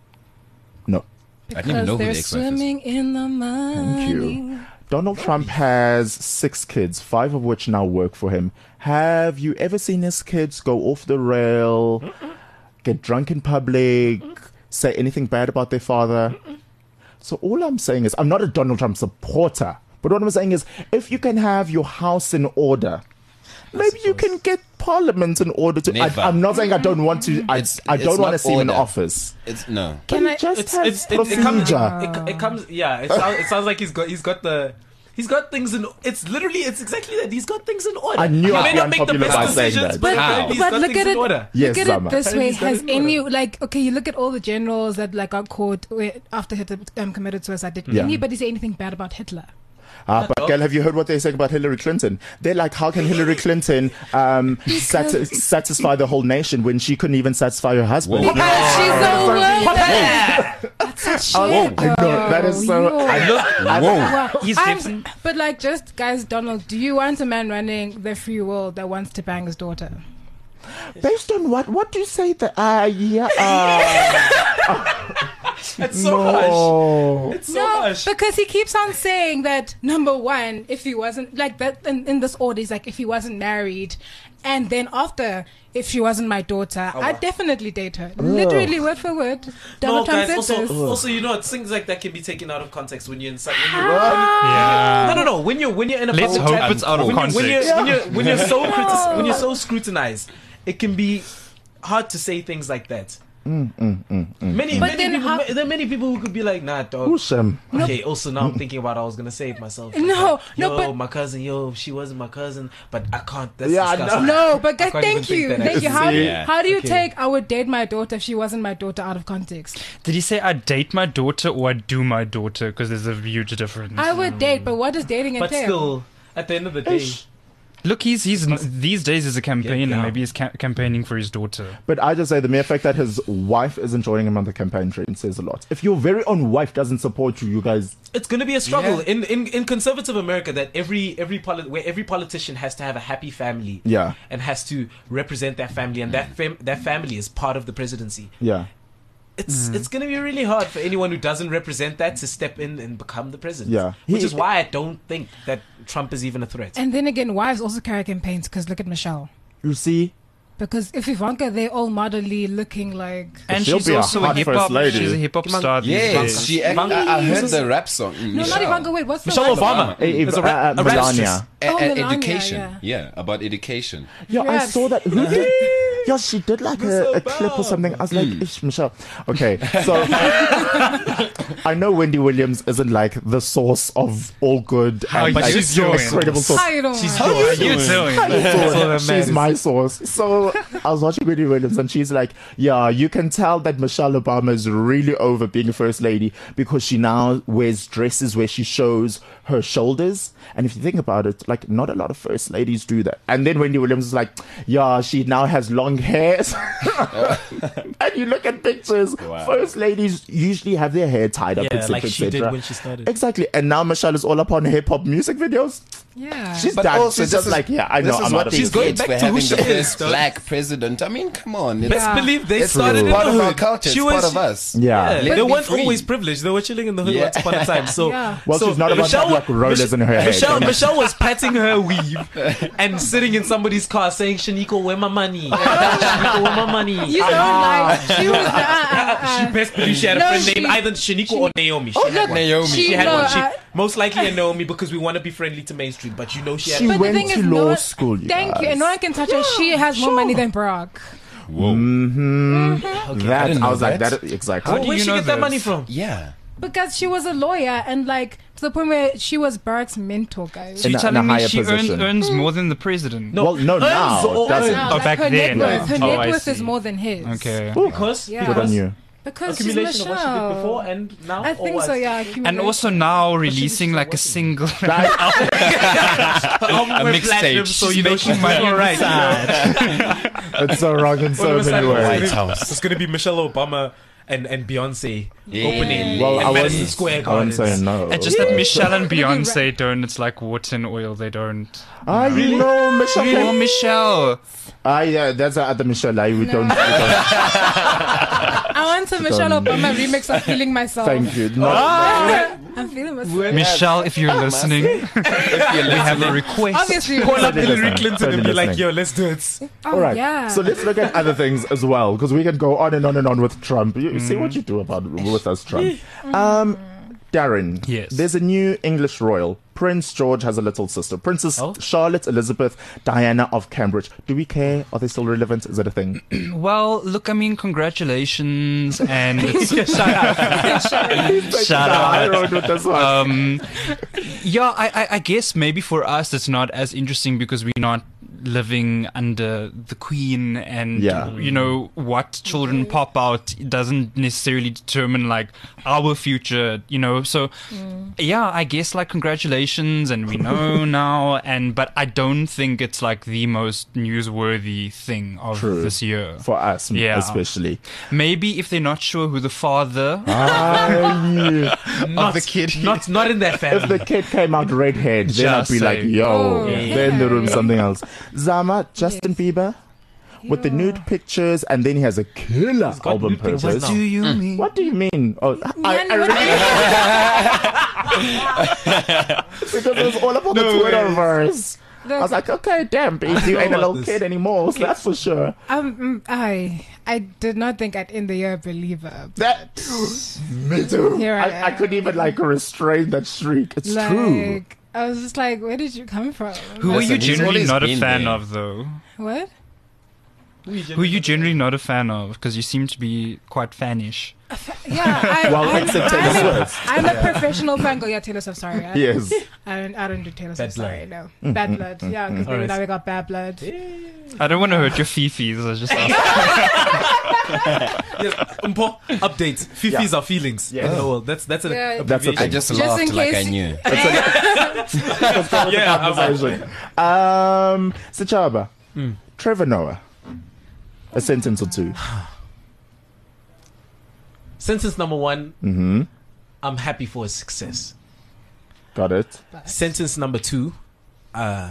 No. I didn't even know who they're the ex-wife is. swimming in the money. Thank you. Donald Trump has six kids, five of which now work for him. Have you ever seen his kids go off the rail, get drunk in public, say anything bad about their father? So all I'm saying is, I'm not a Donald Trump supporter, but what I'm saying is, if you can have your house in order, maybe you can get Parliament in order to. Never. I, I'm not saying I don't want to. I, It's- I it's don't want to not see him in order. office. It's no. But Can he I- just It's, has it's, it, it comes. procedure. It, it comes. Yeah. It sounds, it sounds like he's got. He's got the. He's got things in. It's literally. It's exactly that. He's got things in order. I knew he I'd may be not make the unpopular best by saying decisions, that. but, How? he's But got look things at in it. order. Yes, look at Zama. it this way: Apparently he's got has it in order. any like okay? You look at all the generals that like got caught where- after Hitler um, committed suicide. Did Yeah. anybody say anything bad about Hitler? Ah, but girl, have you heard what they're saying about Hillary Clinton? They're like, how can Hillary Clinton um, sati- satisfy the whole nation when she couldn't even satisfy her husband? Whoa. Because she's a woman. That's such shit. Oh, I know, that is so. Yo. I look. I, Well, He's I'm- Gibson. but like, just guys, Donald, do you want a man running the free world that wants to bang his daughter? based on what? What do you say? That ah, yeah. Uh, It's so harsh. no. It's so No, harsh. because he keeps on saying that number one, if he wasn't like that in, in this order, he's like if he wasn't married, and then after, if she wasn't my daughter, I'd definitely date her. Literally word for word. No, Donald Trump guys. said Also, this. also, you know, it's things like that can be taken out of context when you're inside. When you're, Yeah. no, no, no. When you're when you're in a Let's public hope chat- it's out of when you- When you're, context. when you're when you're so critis- when you're so scrutinized, it can be hard to say things like that. Many, But many then people. how- There are many people who could be like, "Nah, dog." Who's him? Okay. Also, now I'm thinking about. I was gonna say it myself. No, yo, no, but- my cousin. Yo, she wasn't my cousin, but I can't. That's Yeah, I disgusting. No, but guys, can't even thank think you, that thank you. How do you, Yeah. how do you Okay. take I would date my daughter if she wasn't my daughter out of context? Did he say I date my daughter or I do my daughter? Because there's a huge difference. I would date, but what does dating But entail? still, at the end of the day, Ish. Look, he's he's these days he's a campaigner. Yeah. Maybe he's ca- campaigning for his daughter. But I just say the mere fact that his wife isn't joining him on the campaign train says a lot. If your very own wife doesn't support you, you guys. it's going to be a struggle Yeah. in, in in conservative America. That every every poli- where every politician has to have a happy family, Yeah. and has to represent that family, and that fam- that family is part of the presidency. Yeah. It's it's going to be really hard for anyone who doesn't represent that to step in and become the president. Yeah. which He- is why I don't think that Trump is even a threat. And then again, wives also carry campaigns because look at Michelle. You see, Because if Ivanka, they're all modelly looking like. And she'll she's be a also a hot hip first hop. lady. She's a hip hop star. these Yes, days. she. Act, I, I heard the rap song. Mm, No, Michelle. not Ivanka. Wait, what's the Michelle one? Obama. Eh, eh, There's a uh, ra- uh, a rap Melania. E- Oh, e- Melania, education. yeah. Yeah, about education. Yeah, I Yes. saw that. Who did? Yeah, she did like a, a clip or something. I was like, Ish, Michelle. Okay, so I know Wendy Williams isn't like the source of all good How and you like, doing? incredible source. I don't She's know. How are you doing? So, she's my source. So I was watching Wendy Williams and she's like, yeah, you can tell that Michelle Obama is really over being first lady because she now wears dresses where she shows her shoulders. And if you think about it, like not a lot of first ladies do that. And then Wendy Williams is like, yeah, she now has long hair. And you look at pictures, Wow. first ladies usually have their hair tied up, Yeah, et cetera, like et she did cetera. when she started. Exactly. And now Michelle is all up on hip hop music videos. Yeah. She's But done. also, She's this just is- like, yeah, I know. This is I'm what out of they She's going get back for to who having she the is, first dog. black president. I mean, come on. It's, Best Yeah. believe they it's started in part the of our hood. culture. She It's was, part of us. Yeah. Yeah, Let they it be weren't free. always privileged. They were chilling in the hood Yeah. once upon a time. So, Yeah. Well, so she's not about to have, like, rollers in her hair. Michelle, Michelle was patting her weave and sitting in somebody's car saying, "Shaniko, where my money? Shaniko, where my money?" You don't like. She was. Uh, uh, uh, She best believe she had No, a friend she- named either Shaniko or Naomi. She Oh, had look, one. Naomi. She She- had no, one. She, uh, most likely a Naomi because we want to be friendly to Main Street, but you know she had. She But went the thing to is, law no one- school, you Thank you. guys. And no one can touch her. She has more money than Brock. Mm-hmm. I That didn't I know was like that. that exactly. Where do did you she know get that this? money from? Yeah. Because she was a lawyer and like to the point where she was Brock's mentor, guys. So In you're a- in a telling me higher she earns, position. earns more than the president? No, Well, no, earns now, or doesn't. earns? Oh, like back her then. net worth, her Oh, net I worth see. is more than his. Okay. Because Yeah. Good on you. Because she's accumulation of what she did Michelle. before and now. I or think what? so. Yeah. And accumulation. also now releasing like a single. Album A went mixtape. platinum, so you know She's she's making making money right. It's so wrong in so All of a many sudden, ways. it's gonna- House. It's going to be Michelle Obama and, and Beyonce Yeah. opening. Well, at I Madison wouldn't, Square I wouldn't Gardens. say no. And just that Michelle and Really ra- Beyonce don't. It's like water and oil. They don't. Ah, you know, Michelle. Oh, Michelle. Ah, yeah, that's the other Michelle. I, we don't. We don't I want a Michelle Um, Obama remix of Feeling Myself. thank you. Not, I'm feeling myself. Michelle, if you're listening, we have a request. Obviously. Call up Totally Hillary listening, Clinton totally and be like, listening. yo, let's do it. Oh, All right. Yeah. So let's look at other things as well, because we can go on and on and on with Trump. You, you see what you do about with us, Trump. Um, Darren. Yes. There's a new English royal. Prince George has a little sister. Princess Oh. Charlotte Elizabeth Diana of Cambridge. Do we care? Are they still relevant? Is that a thing? Well, look, I mean, congratulations, and it's, Shut up. Shut I up. wrote with this one. Um, yeah, I, I, I guess maybe for us it's not as interesting because we're not living under the Queen, and Yeah. you know what children pop out doesn't necessarily determine like our future, you know. So yeah, I guess like congratulations, and we know now, and but I don't think it's like the most newsworthy thing of True. this year. For us, Yeah. especially. Maybe if they're not sure who the father Ah, yeah. Not, the kid not, not in that If family. the kid came out redhead, then I'd Just be like, saying. yo, Oh, they're in the room yeah. something else. Zama, Justin Yes. Bieber with the nude pictures, and then he has a killer got album nude pictures purpose. now. do you mean? What do you mean? Oh, I, Man, I what really because it was all up on the Twitterverse. I was like, okay, damn, bitch, you ain't a know little about kid anymore, so that's for sure. Um, mm, I I did not think I'd end the year a believer. That me too. Here I I, I am. couldn't even like restrain that shriek. It's true. Like I was just like, where did you come from? Who are Listen, you he's generally always not a been fan there. of, though? What? Who are you generally not a fan of? Because you seem to be quite fanish. Yeah, I, Well, I'm, except Taylor I'm, Swift. I'm a professional fan girl. Yeah, Taylor Swift. Sorry, I, Yes. I don't. I don't do Taylor Swift. Bad blood. Sorry, no. Bad blood. Yeah, because Alright. now we got bad blood. I don't want to hurt your fifis. I was just asking. Yes, Umpo, update. Fifis are feelings. Yes. Oh, well, that's that's an Yeah. That's a abbreviation. I just, Just laughed in like I case- knew. yeah, I'm- Conversation. Um, Sachaba, Hmm. Trevor Noah. A sentence or two. Sentence number one, Mm-hmm. I'm happy for his success. Got it. Sentence number two, uh,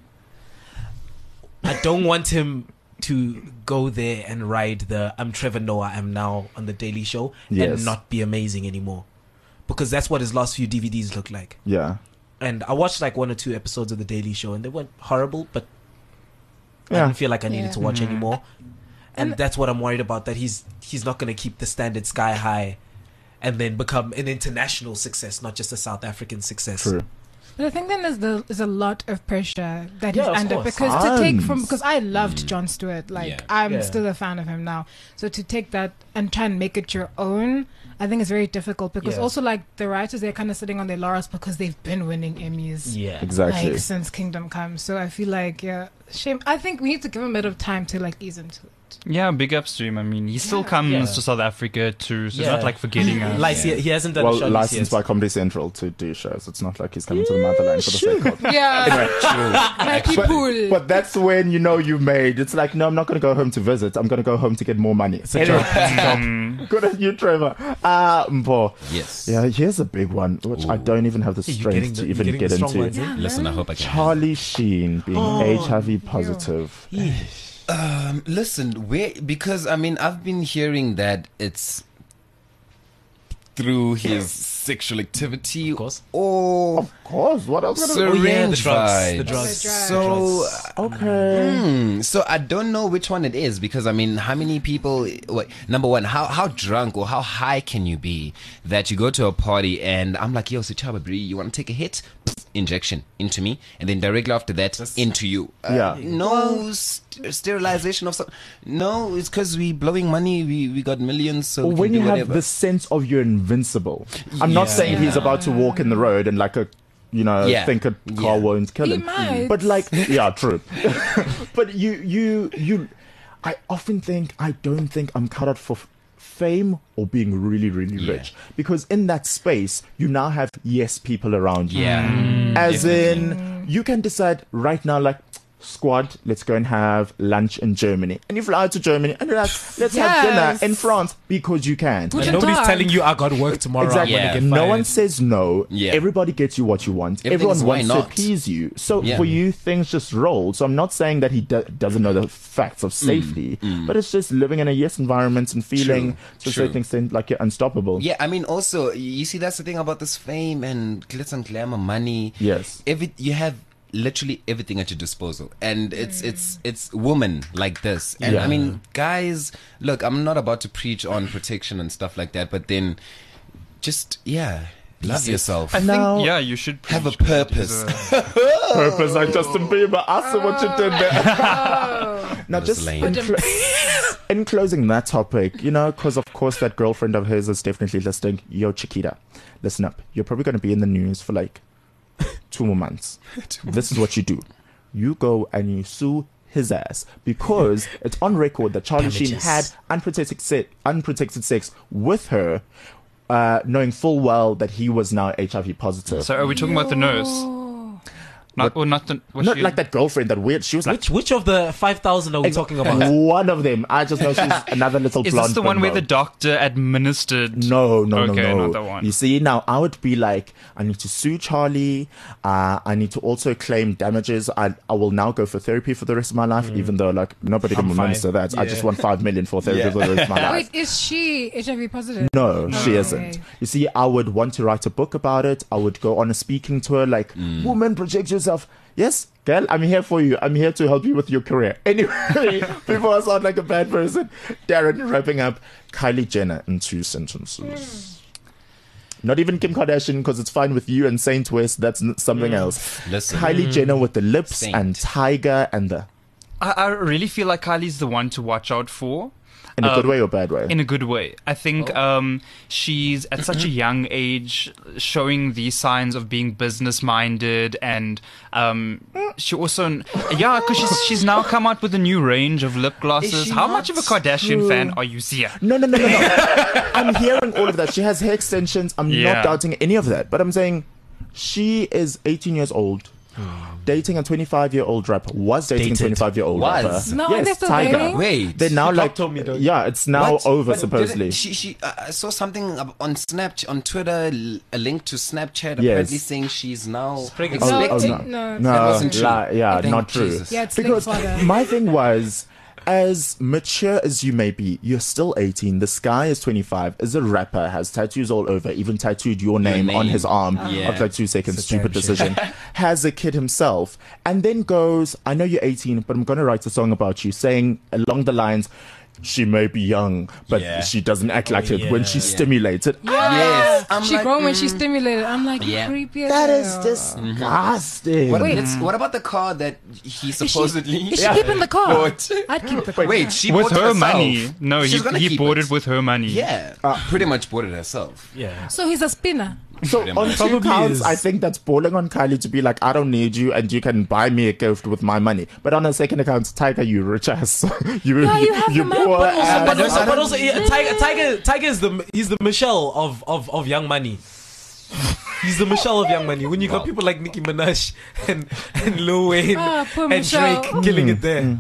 I don't want him to go there and ride the I'm Trevor Noah, I'm now on the Daily Show Yes. and not be amazing anymore. Because that's what his last few D V Ds look like. Yeah. And I watched like one or two episodes of the Daily Show and they weren't horrible, but I Yeah. didn't feel like I needed Yeah. to watch anymore. And, And- that's what I'm worried about. That he's he's not going to keep the standard sky high, and then become an international success, not just a South African success. True. But I think then there's the there's a lot of pressure that Yeah, he's of under course. because to take from Tons. because I loved Jon Stewart, like Yeah. I'm Yeah. still a fan of him now. So to take that and try and make it your own, I think it's very difficult because Yeah. also like the writers, they're kind of sitting on their laurels because they've been winning Emmys. Yeah. Exactly. Like since Kingdom Come, so I feel like yeah, shame. I think we need to give him a bit of time to like ease into it. Yeah, big ups to him. I mean, he still Yeah. comes Yeah. to South Africa too, so Yeah. it's not like forgetting us. Like he, he hasn't done a Well, show licensed yet. by Comedy Central to do shows. It's not like he's coming to the motherland for the sake of. Yeah, like But, people. but that's when you know you made. It's like, no, I'm not going to go home to visit. I'm going to go home to get more money. It's a Anyway, joke. Mm, good on you, Trevor. Uh, Mpo. Yes. Yeah, here's a big one, which I Ooh. don't even have the You're strength getting to the- even you're getting get the strong into. ones, eh? Yeah, Listen, I man. hope I can. Charlie Sheen being Oh, H I V positive. Um, listen, where because I mean I've been hearing that it's through his sexual activity Of course. or Of course. What else? Gonna syringe Oh, yeah, the drugs, vibes. the drugs. The drugs. So Okay. Hmm, so I don't know which one it is because I mean, how many people? Wait, number one, how how drunk or how high can you be that you go to a party and I'm like, yo, Sichaba Bree, you want to take a hit? Pfft, injection into me, and then directly after that into you. Uh, Yeah. No st- sterilization of some. No, it's because we blowing money. We we got millions, so Or we when can you do have whatever. the sense of you're invincible. I'm not Yeah. saying he's about to walk in the road and like a, you know, Yeah. think a car Yeah. won't kill He him. might. But like, yeah, true. But you, you, you. I often think I don't think I'm cut out for f- fame or being really, really Yeah. rich because in that space you now have yes people around you. Yeah. As Definitely. in, you can decide right now, like, squad, let's go and have lunch in Germany. And you fly out to Germany and you're like, let's have Yes. dinner in France because you can. Guten And nobody's Tag. telling you I got work tomorrow. Exactly. I'm gonna Yeah. get No fired. one says no. Yeah. Everybody gets you what you want. Everything Everyone is why wants not? to please you. So Yeah. for you, things just roll. So I'm not saying that he do- doesn't know the facts of safety, but it's just living in a yes environment and feeling True. to a True. certain extent like you're unstoppable. Yeah, I mean, also, you see, that's the thing about this fame and glitz and glamour, money. Yes. Every you have literally everything at your disposal, and it's it's it's women like this. And Yeah. I mean, guys, look, I'm not about to preach on protection and stuff like that, but then just yeah, love yourself. I Now- think, yeah, you should Have a preach, 'cause it purpose. is a- Purpose like Justin Bieber. I see what you did there. now, That was just lame. in, clo- in closing that topic, you know, because of course that girlfriend of his is definitely listening. Yo, Chiquita, listen up. You're probably going to be in the news for like two more months. This is what you do. You go and you sue his ass because it's on record that Charlie Sheen Damages. had unprotected se- unprotected sex with her, uh, knowing full well that he was now H I V positive. So are we talking about the nurse? Not, or not the... was Not she- like that girlfriend, that weird. She was like Which which of the five thousand are we talking about? one of them. I just know she's another little Is blonde. this the one where the bimbo. doctor administered... No, no, Okay, no, no. not that one. You see, now I would be like, I need to sue Charlie. Uh, I need to also claim damages. I, I will now go for therapy for the rest of my life, even though like nobody I'm can fine. administer that. I Yeah. just want five million for therapy Yeah. for the rest of my life. Wait, is she H I V positive? No, she Okay. isn't. You see, I would want to write a book about it. I would go on a speaking tour like, woman, project yourself. Yes, girl, I'm here for you. I'm here to help you with your career. Anyway, before I sound like a bad person, Darren, wrapping up, Kylie Jenner in two sentences. Not even Kim Kardashian, because it's fine with you and Saint West. That's n- something else. Listen. Kylie Jenner with the lips Saint. and Tiger and the... I, I really feel like Kylie's the one to watch out for. In a good Um, way or bad way? In a good way. I think um, she's at such a young age showing these signs of being business minded, and um, she also, yeah, because she's she's now come out with a new range of lip glosses. she How not much of a Kardashian true? fan are you, Zia? No, no, no, no, no. I'm hearing all of that. She has hair extensions. I'm Yeah. not doubting any of that. But I'm saying she is eighteen years old, dating a twenty-five-year-old rapper. Was dating Dated. a twenty-five-year-old Was. rapper. No, yes, they're still Tiger. dating? Wait. They're now Doc like, told me, don't- yeah, it's now What? over But supposedly. didn't- She, she, uh, I saw something ab- on Snapchat, on Twitter, l- a link to Snapchat, Yes. apparently saying she's now pregnant. Oh, No, oh, it- no, no. no, That wasn't true. la- yeah, Thank not true. Jesus. Yeah, it's Because linked further. my thing was, as mature as you may be, you're still eighteen. This guy is twenty-five, is a rapper, has tattoos all over, even tattooed your name, name. on his arm Yeah. of like two seconds, It's a damn stupid shame. decision, has a kid himself, and then goes, I know you're eighteen, but I'm going to write a song about you, saying along the lines, she may be young, but Yeah. she doesn't act like Oh, it when yeah. she's Yeah. stimulated. Yes. I'm she like, grown when she's mm. stimulated. I'm like, Yeah. you creepy as That is hell. disgusting. What, Wait. let's- what about the car that he Is she, supposedly is she keeping the car? bought? I'd keep the car. Wait, she with bought her herself. money. No, he, She's gonna he keep bought it. with her money. Yeah, pretty much bought it herself. Yeah. So he's a spinner. So Pretty on much. two Probably counts, is. I think that's balling on Kylie to be like, I don't need you, and you can buy me a gift with my money. But on a second account, Tiger, you rich ass, you Yeah, you have the money, poor but also- ass. But also, I but don't- also yeah, Tiger, Tiger, Tiger is the he's the Michelle of of of Young Money. He's the Michelle of Young Money. When you got Wow. people like Nicki Minaj and and Lil Wayne Ah, poor and Michelle. Drake killing it there.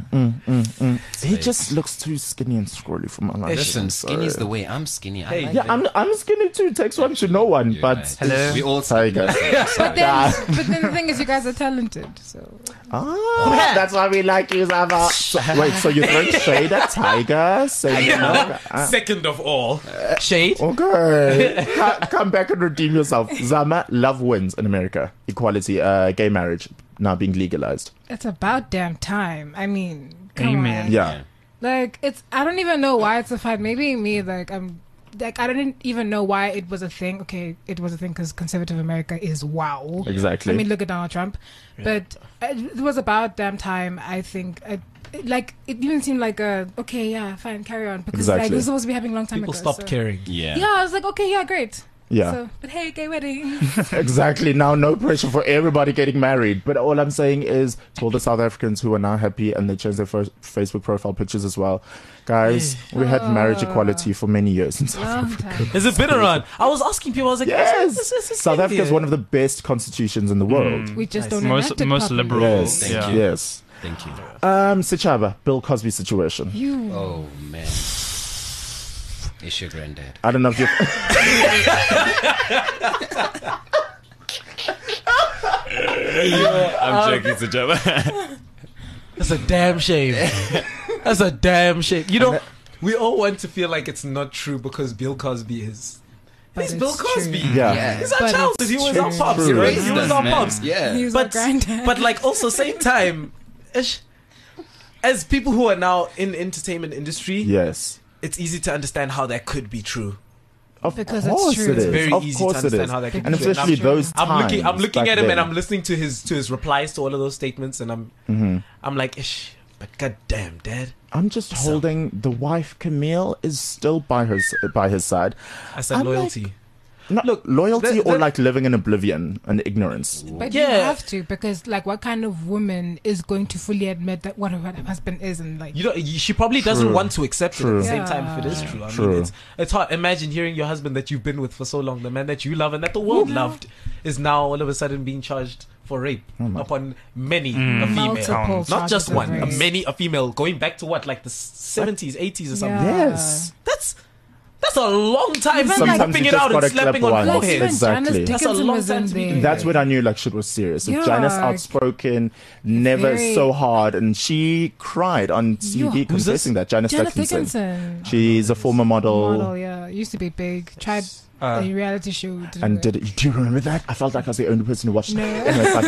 He just looks too skinny and scrawly for my life. Listen, I'm skinny is sorry. the way. I'm skinny. I Hey. like Yeah, that. I'm I'm skinny too. Takes one to know one, You're but right. Hello? We all Tiger. But then, but then the thing is, you guys are talented. So Ah, that's why we like you, Zava. So, wait, so you're throwing shade at Tiger? Saying, you know, uh, Second of all, shade. okay, Co- come back and redeem yourself. Zama, love wins in America. Equality, uh, gay marriage now being legalized. it's about damn time. I mean, come Amen. on. Yeah. Like it's, I don't even know why it's a fight. Maybe me, like I'm, like I didn't even know why it was a thing. Okay, it was a thing because conservative America is wow. Exactly. I mean, look at Donald Trump. But it was about damn time. I think. I, like it didn't seem like a okay, yeah, fine, carry on because like Exactly. this was supposed to be happening a long time People ago. stopped so- caring. Yeah. Yeah, I was like, okay, yeah, great. Yeah. So, but hey, gay wedding. Exactly. Now, no pressure for everybody getting married. But all I'm saying is to all the South Africans who are now happy and they changed their first Facebook profile pictures as well. Guys, we had marriage equality for many years in South Long Africa. time. Has it been around? I was asking people. I was like, Yes. this is- this is South Africa is India. one of the best constitutions in the world. We just Nice. don't Most enact it most properly. liberal. Yes. Thank yeah. you. Yes. Thank you. Um, Sichaba, Bill Cosby situation. You. Oh man. It's your granddad. I don't know if you. I'm joking, Sajaba. That's a damn shame. That's a damn shame. You know, we all want to feel like it's not true because Bill Cosby is. But He's it's Bill true. Cosby. Yeah. He's our But childhood. it's He was true. our pops. True. You know? Raised He was us, our man. pops. Yeah. He was our But granddad. but like also same time, ish, as people who are now in entertainment industry, Yes. it's easy to understand how that could be true. Of Because it's course true. it It's is. very of easy to course it understand is. how that could And be true. especially And I'm those I'm times. looking. I'm looking back at him then. and I'm listening to his to his replies to all of those statements, and I'm Mm-hmm. I'm like, ish, but goddamn, Dad. I'm just holding the wife Camille is still by her by his side. I said I'm like- loyalty. Not Look, loyalty the- or the- like living in oblivion and ignorance. But you Yeah. have to because, like, what kind of woman is going to fully admit that what her husband is and like? You know, you- she probably doesn't True. want to accept it at True. the same time if it is Yeah. true. I True. mean, it's it's hard. Imagine hearing your husband that you've been with for so long, the man that you love and that the world loved, is now all of a sudden being charged for rape upon many a female, Multiple not charges just of one, a rape. many a female, going back to what like the seventies, eighties or something. Yeah. Yes. That's that's a long time Even for like- popping you it just out and gotta slapping clap on once. Like foreheads. even Exactly. Janice That's a Dickinson long was time in to be there. doing That's when I knew like shit was serious. If Yeah, Janice like- outspoken, never Very- so hard, and she cried on T V Yo, who's confessing that Janice, Janice Dickinson. Dickinson. She's a former model. Model, yeah, used to be big. Tried Uh, a reality show. didn't And it? did it, do you remember that? I felt like I was the only person who watched No. it. Anyway, fuck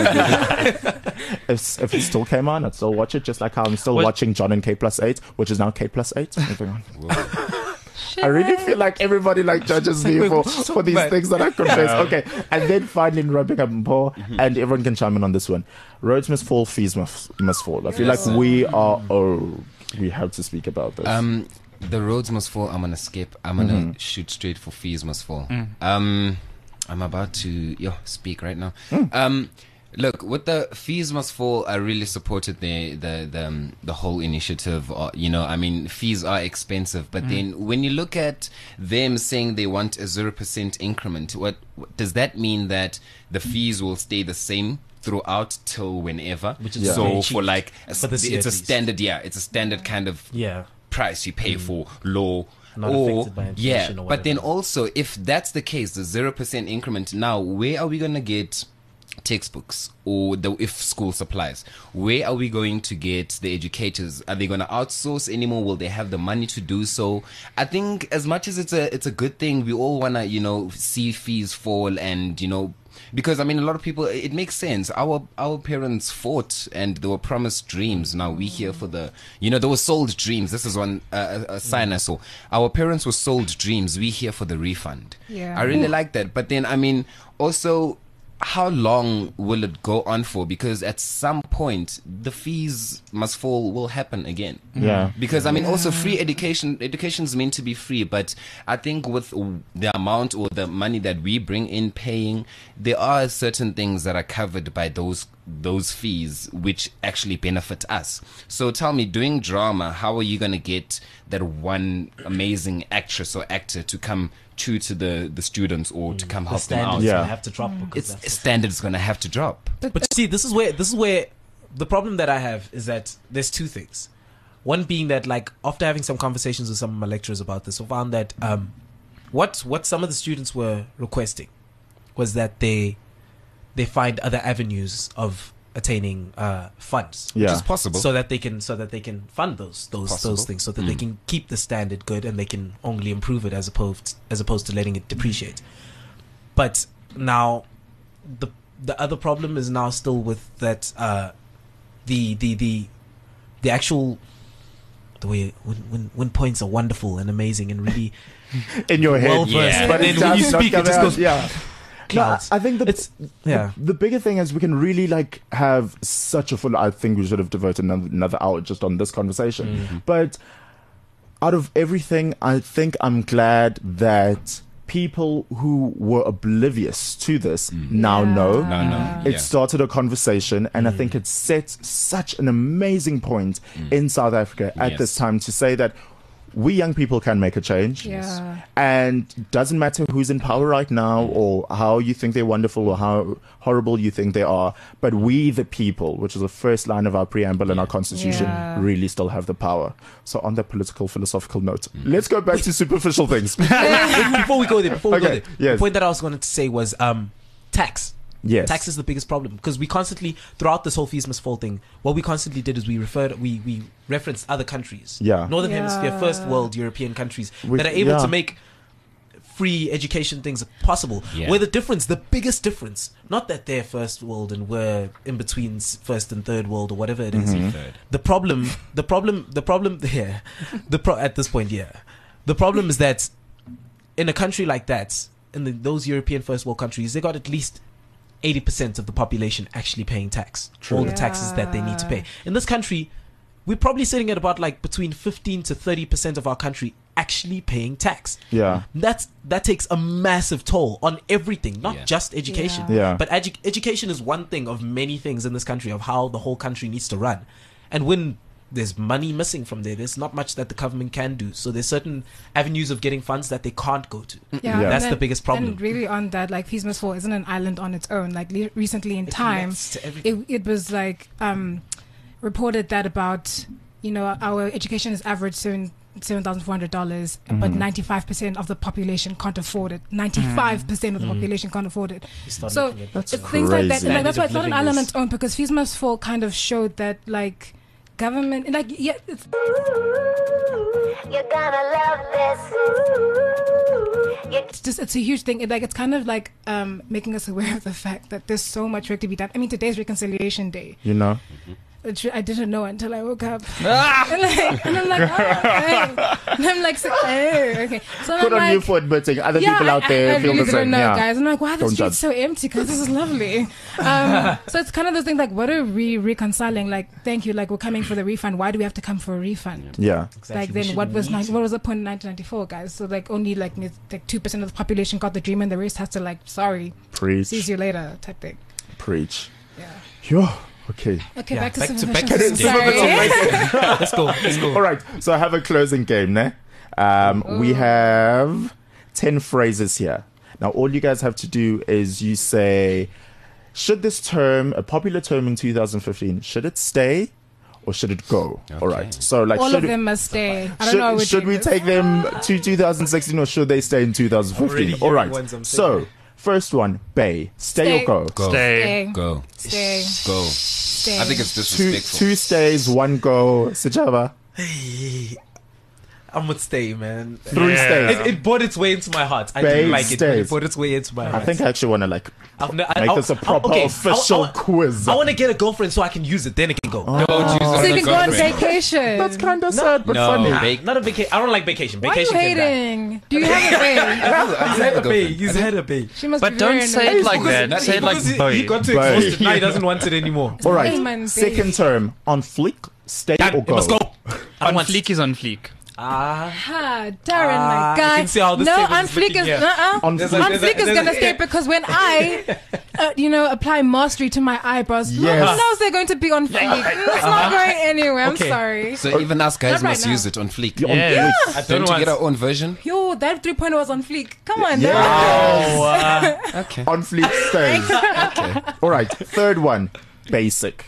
it. if, if it still came on, I'd still watch it, just like how I'm still What- watching John and K plus eight, which is now K plus eight. Moving on. Whoa. I really feel like everybody like judges me Wait, for, what you for talking these about? things that I confess. Okay, and then finally wrapping up Paul, and everyone can chime in on this one. Roads must fall, fees must, must fall. I feel like we are oh, we have to speak about this. Um, the roads must fall. I'm gonna skip. I'm gonna Mm-hmm. shoot straight for fees must fall. Mm. Um, I'm about to yo speak right now. Um, look, with the fees must fall, I really supported the the the, um, the whole initiative. Uh, you know, I mean, fees are expensive, but then when you look at them saying they want a zero percent increment, what, what does that mean? That the fees will stay the same throughout till whenever? Which is Yeah. so very for cheap. like a, For this year it's a at least. standard. Yeah, it's a standard kind of Yeah. price you pay for law. Not or affected by inflation yeah, or but then whatever. also if that's the case, the zero percent increment. Now, where are we gonna get textbooks or the if school supplies, where are we going to get the educators? Are they going to outsource anymore? Will they have the money to do so? I think as much as it's a it's a good thing, we all want to, you know, see fees fall and, you know, because I mean, a lot of people, it makes sense. Our our parents fought and they were promised dreams. Now we here for the, you know, they were sold dreams. This is one uh, a sign I saw. Our parents were sold dreams. We here for the refund. Yeah. I really like that. But then, I mean, also, how long will it go on for? Because at some point, the fees must fall, will happen again. Yeah. Because, I mean, also free education, education is meant to be free. But I think with the amount or the money that we bring in paying, there are certain things that are covered by those those fees which actually benefit us. So tell me, doing drama, how are you going to get that one amazing actress or actor to come true to the, the students or to come The help them out? standards Yeah. yeah. have to drop. Because It's that's standards going to have to drop. But see, this is where this is where the problem that I have is that there's two things. One being that, like, after having some conversations with some of my lecturers about this, I found that um, what what some of the students were requesting was that they they find other avenues of attaining uh, funds, Yeah. Which is possible. so that they can so that they can fund those those Possible. those things, so that they Mm. can keep the standard good and they can only improve it as opposed as opposed to letting it depreciate. But now, the the other problem is now still with that uh, the the the the actual the way when when when points are wonderful and amazing and really In your head, well versed, Yeah. but then it's when you just not speak, it coming just out. goes Yeah. No, I clouds. I think the, It's- yeah. the the bigger thing is we can really like have such a full. I think we should have devoted another, another hour just on this conversation. Mm-hmm. But out of everything, I think I'm glad that people who were oblivious to this now Yeah. know. No, no. It yeah. started a conversation, and I Mm. think it sets such an amazing point in South Africa at Yes. this time to say that we young people can make a change. Yeah. And doesn't matter who's in power right now or how you think they're wonderful or how horrible you think they are, but we the people, which is the first line of our preamble and our constitution, Yeah. really still have the power. So on that political philosophical note, let's go back to superficial things. before we go there, before we Okay, go there, yes. the point that I was going to say was um, tax. Yes. Tax is the biggest problem because we constantly, throughout this whole fees must fall thing, what we constantly did is we referred, we we referenced other countries, Yeah. Northern Yeah. Hemisphere, first world European countries We- that are able yeah. to make free education things possible. Yeah. Where the difference, the biggest difference, not that they're first world and we're in between s- first and third world or whatever it is. Mm-hmm. Third. The problem, the problem, the problem there, the pro- at this point, yeah, the problem is that in a country like that, in the, those European first world countries, they got at least eighty percent of the population actually paying tax, all the taxes that they need to pay. In this country, we're probably sitting at about like between fifteen to thirty percent of our country actually paying tax. Yeah. That's that takes a massive toll on everything, not Yeah. just education. Yeah. Yeah. But edu- education is one thing of many things in this country of how the whole country needs to run. And when there's money missing from there, there's not much that the government can do. So there's certain avenues of getting funds that they can't go to. Yeah, Yeah. and That's then- the biggest problem. And really, on that, like Fees Must Fall isn't an island on its own. Like le- recently in It time, connects to everything. it, it was like um, reported that about you know our education is average seven seven thousand four hundred dollars, but ninety five percent of the population can't afford it. Ninety five percent of the population can't afford it. You start So looking at That's it's things like that. crazy. And, like, that's why it's Standard not of an island on living its own because Fees Must Fall kind of showed that like government, like yeah, it's, You're gonna love this. You it's just it's a huge thing. It, like it's kind of like um, making us aware of the fact that there's so much work to be done. I mean, today's Reconciliation Day. You know? Which I didn't know until I woke up. and, like, and I'm like, oh, hey. And I'm like, so, hey, okay. So Good I'm on like, you for admitting. Other yeah, people out I, there I, I feel really the same. didn't know, Yeah. guys. I'm like, why are the Don't streets judge. so empty? Because this is lovely. Um, so it's kind of the thing, like, what are we reconciling? Like, thank you, like, we're coming for the refund. Why do we have to come for a refund? Yeah. Exactly. Like We then, what shouldn't was need nine, to. what was the point in nineteen ninety-four, guys? So like only like n- like two percent of the population got the dream, and the rest has to like, sorry, Preach. sees you later type thing. Preach. Yeah. Yo. Okay. Okay, Yeah, back to back to- superficial back to things. superficial Sorry. Let's go. Let's go. All right. So I have a closing game, ne? Um, we have ten phrases here. Now, all you guys have to do is you say, should this term, a popular term in two thousand fifteen, should it stay or should it go? All right. So, like, All should, of them must stay. I don't should, know. which should we one. take them to two thousand sixteen or should they stay in two thousand fifteen? Already All right. hearing ones I'm So, saying. First one, Bay. Stay, Stay. or go? Go. Stay. Go. Stay. Go. Stay. I think it's Two, disrespectful. two stays, one go. Sijaba. I'm with stay, man. Three Yeah. stays. It, it bought its way into my heart. I Babe didn't like it, but stays. it bought its way into my I heart. think I actually want to like I've ne- I, make I, this a I- proper okay, official I, I, quiz. I want to get a girlfriend so I can use it. Then it can go. Don't use it So on you a can go on girlfriend. vacation. That's kind of sad, but No. funny. Nah, Vac- not a vacation. I don't like vacation. Why are you Vacation can die. hating? Do you have a babe? He's had a bae. He's had a bae. She must But be don't very say annoyed. it like Because- that. Say it like because he, boy. he got too Boy. exhausted. Now he doesn't want it anymore. All right. Hey, man, Second babe. term, on fleek, stay Done. or It go? must go. I On want fleek is on fleek. Ah. Ah, Darren, Ah, my guy. I can see how this no, table is on fleek looking is here. uh-uh. On There's fleek. a- On there's a- fleek is there's gonna a- stay because when I, uh, you know, apply mastery to my eyebrows, no Yes. one knows they're going to be on fleek. It's not going anywhere. I'm Okay. sorry. So even us guys Not right must now. use it on fleek. You're on Yeah. fleek. I Don't don't you get want. our own version? Yo, that three point was on fleek. Come on, Yeah. Darren. Oh, uh, Okay. On fleek stays. All right. Third one, basic.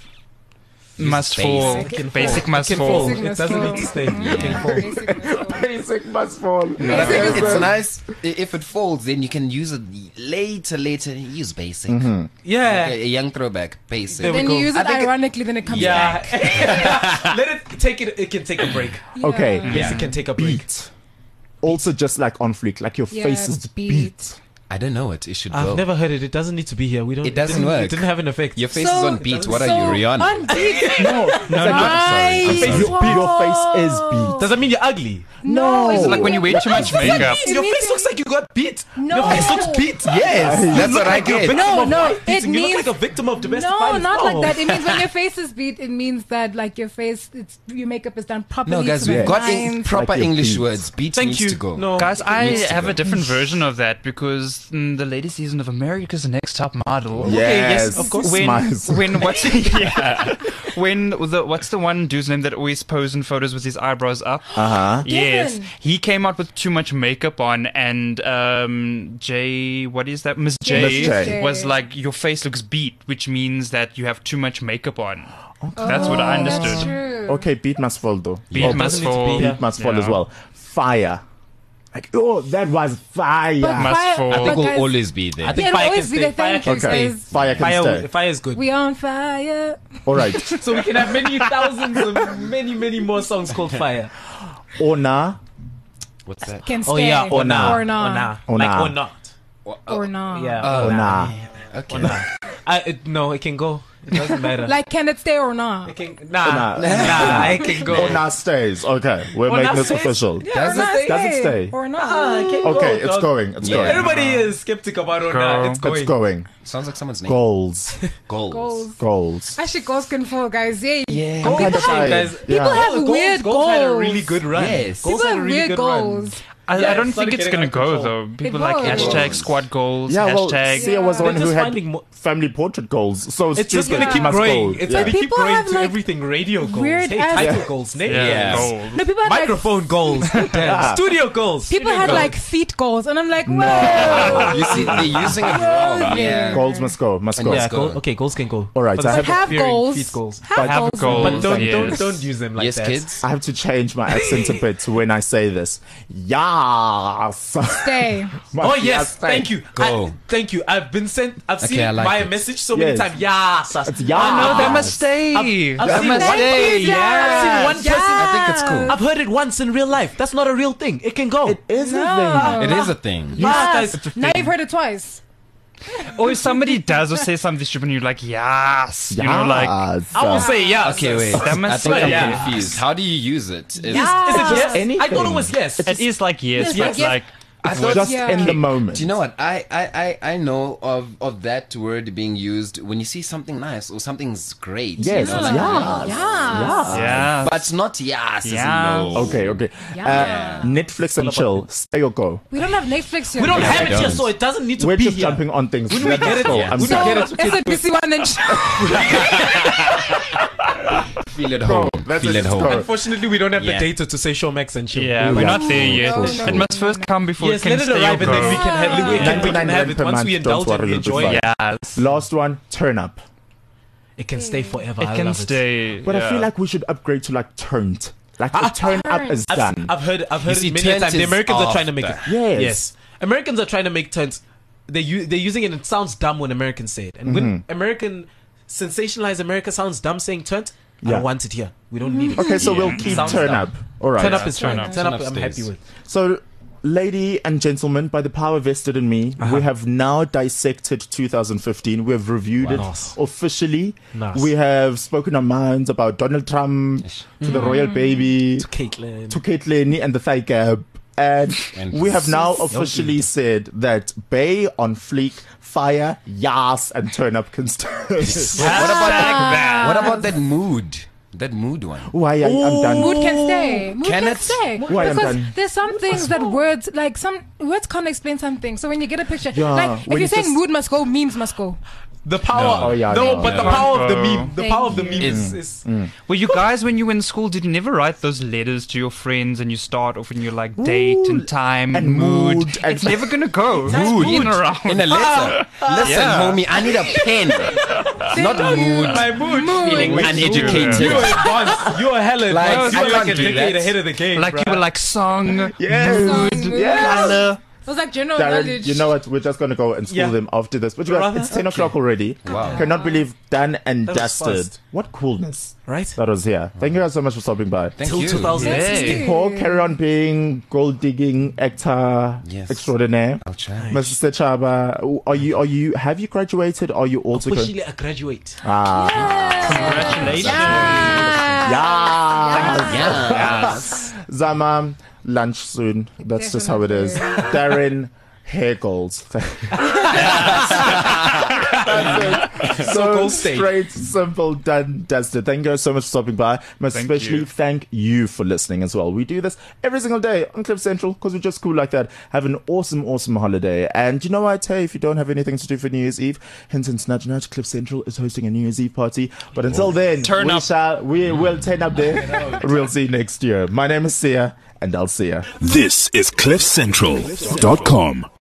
Must basic. fall. It can Basic fall. must It can fall. fall. Basic It must doesn't fall. need to stay. It can fall. Basic must fall. But I think it's nice i- if it falls, then you can use it later. Later, use basic. Yeah. Okay, a young throwback, basic. There we Then go. you use I it think it- ironically, then it comes back. Yeah. Let it take it. It can take a break. Okay. Yes, it can take a break. Beat. Also, just like on fleek, like your Yeah, face is beat. beat. I don't know it. It should I've go. never heard it. It doesn't need to be here. We don't. It doesn't didn't- work. It didn't have an effect. Your face So- is on beat. What are so you, Rihanna? On beat. No, no, Nice. Your, your face is beat. Does that mean you're ugly? No. It's like when you wear too much makeup. It Your means- face looks like you got beat. No. Your face looks beat. Yes. That's what I get. No, no, Wife it beating. You means- look like a victim of domestic No, violence. not No. like that. It means when your face is beat, it means that like your face, it's your makeup is done properly. No, guys, to the we've got in, lines. proper Like your English beat. words. Beat Thank needs you. to go. No. Guys, I needs to have go. a different version of that because mm, the latest season of America's Next Top Model. Yes, yes, of course. When, Smiles. when what's yeah. when the what's the one dude's name that always poses in photos with his eyebrows up? Uh huh. Yes, Devin. he came out with too much makeup on, and um, Jay, what is that? Miss J, Miss J. was like, your face looks beat, which means that you have too much makeup on. That's what I Oh, that's understood. true. Okay, beat must fall though. Beat Oh, must doesn't need to fall. be, yeah. beat must fall Yeah. as well. Fire. Like, oh, that was fire. But Must fire- fall. I think but we'll guys, always be there. I think Yeah, fire it'll can always be stay. there. Fire Thank can you, stay. guys. Fire can Fire, stay. fire is good. We on fire. All right. So we can have many thousands of many, many more songs called Fire. Ona. What's that? Can stay. Oh yeah, or nah, Or not. or nah, Or like nah. or not. Or not. Yeah, Oh, or nah. Ona. Okay. I, it, no, it can go. It doesn't matter. Like, can it stay or not? it can, nah, Or nah. nah, it can go. Ona stays. Okay, we're Or making nah this stays. official. Yeah, Does or nah it Does it stay? Or not? Ah, it can go, Okay, it's dog. going. It's Yeah. going. Everybody is skeptic about or Girl. not. It's going. It's going. Sounds like someone's name. Goals. Goals. Goals. Goals. Actually, goals can fall, guys. Yeah. Yeah. I'm kinda People tired. guys- Yeah. People have Goals- weird goals had a goals. really good run. Yes. Goals People had a have really weird good run. goals. I, Yeah, I don't it's think started it's getting gonna out of go control. though. People It like was. hashtag squad goals, Yeah, well, hashtag. Sia was the They're one who just had finding mo- family portrait goals. So It's just stupid. gonna keep Must growing. go. It's Yeah. gonna keep People growing have, to like, everything. Radio goals, weird hey, ass- title Yeah. goals, name Yeah, Yeah. goals. No, people had like microphone goals, Yeah. studio goals. people studio had goals. like feet goals, and I'm like, whoa. You see, they're using it wrong. Yeah. Goals must go. Must go. yeah, go. goal, okay, goals can go. All right, But I the have- But have fearing goals. feet goals. Have, Have goals. goals. But don't Yes. don't don't use them like Yes, that. kids. I have to change my accent a bit when I say this. Yes. Stay. Oh yes, thank you. Go. I, thank you. I've been sent. I've seen Okay, I it like by it. a message so many Yes. times. Yes, It's Oh yes. no, they must stay. I've- I've They seen must one- stay. Yes. I've seen one person. I think it's cool. I've heard it once in real life. That's not a real thing. It can go. It is No. a thing. It is a thing. Ah, Yes. guys, Now you've heard it twice. Or if somebody does or says something stupid, and you're like, yes, you know, like Yes. I will say yes. Okay, wait. That must I think be- I'm yeah. confused. How do you use it? Is- Yes. Is it yes? anything. I thought it was yes. it is like yes, It's but like yes. like I thought just Yeah. in the moment. Do you know what? I, I, I, I know of, of that word being used when you see something nice or something's great. Yes. You know, like, yes. Yeah. yeah. But not yes. is Yeah. no. Okay, okay. Yeah. Uh, Netflix and chill. Stay or go. We don't have Netflix here. We don't Yeah, have we it here, don't. so it doesn't need to We're be just here. jumping on things. When we Let's get it, go. yeah. I'm When we So, sorry. get it to S A B C One and Feel at home. That's Feel it, at let's home. go. Unfortunately, we don't have Yeah. the data to say Showmax and chill. Yeah, we're not there yet. No, no, It no, must first come before Yes, it can let it stay arrive or and then we go. can have, we can, we can ninety-nine have rand it. per Once month, we don't indulge and worry, we it'll be enjoy fine. it, Yes. Last one, turn up. it can stay forever. It I can love stay. But I yeah. feel like we should upgrade to like turned. Like Ah, the turn up is I've, done. I've heard I've heard You see, it many a turns time. The is Americans are trying to make it. after. Yes. Yes. Americans are trying to make turns they u- they're using it and it sounds dumb when Americans say it. And when American sensationalize America sounds dumb saying turnt, I Yeah. don't want it here. We don't need it. Okay, so Yeah. we'll keep Sounds turn dumb. up. All right. Turn up is turn fine. up. Turn up, Turn up I'm happy stays. with. So, lady and gentlemen, by the power vested in me, Uh-huh. we have now dissected two thousand fifteen. We have reviewed it Nice. officially. Nice. We have spoken our minds about Donald Trump to the royal baby, Caitlyn. to Caitlyn and the thigh gap. And, And we have now officially said that Bay on fleek, fire, yas, and turn up can stay. What about that? What about that mood? That mood one. Why I, I'm done. Mood can stay. Mood Can can, it? stay. Why I'm because done. there's some things that words, like some words can't explain something. So when you get a picture, Yeah, like if when you're it's saying just- mood must go, memes must go. The power. Oh, yeah, no, no, but the yeah. power of the Oh. meme. The Thank power of the you. meme is. is Well, you guys, when you were in school, did you never write those letters to your friends and you start off and you're like date and time and and mood? mood and- It's never gonna go. Mood. In around. In a letter. Listen, Yeah. homie, I need a pen. Not mood. my mood. Feeling Mood. uneducated. You're advanced. You're hella Like, advanced. I You're like can't a do decade that. ahead of the game. Like bruh. you were like song, Yes. mood, Yes. color. It was like general Darren, knowledge. you know what? We're just going to go and school Yeah. them after this. But you guys, Brother? it's ten o'clock already. Wow. Cannot believe done and That was dusted. fast. What coolness right? that was here. Thank you guys so much for stopping by. Thank Till you. two thousand That's Hey. you. Paul, carry on being gold digging actor Yes. extraordinaire. I'll try. Mister Chaba, are you? Are you? Have you graduated? Are you also? going? Officially a graduate. Ah, Congratulations. yeah. Yes. Zama, lunch soon. That's just how it is. Darren, hair goals. That's it. So Gold State. straight, simple, done, dusted. Thank you guys so much for stopping by. Most Thank especially you. thank you for listening as well. We do this every single day on Cliff Central because we're just cool like that. Have an awesome, awesome holiday. And you know what I tell you, if you don't have anything to do for New Year's Eve, hint, hint, nudge, nudge, Cliff Central is hosting a New Year's Eve party. But until then, Turn we up. shall, we will turn up there. We'll see you next year. My name is Sia, and I'll see ya. This is cliff central dot com.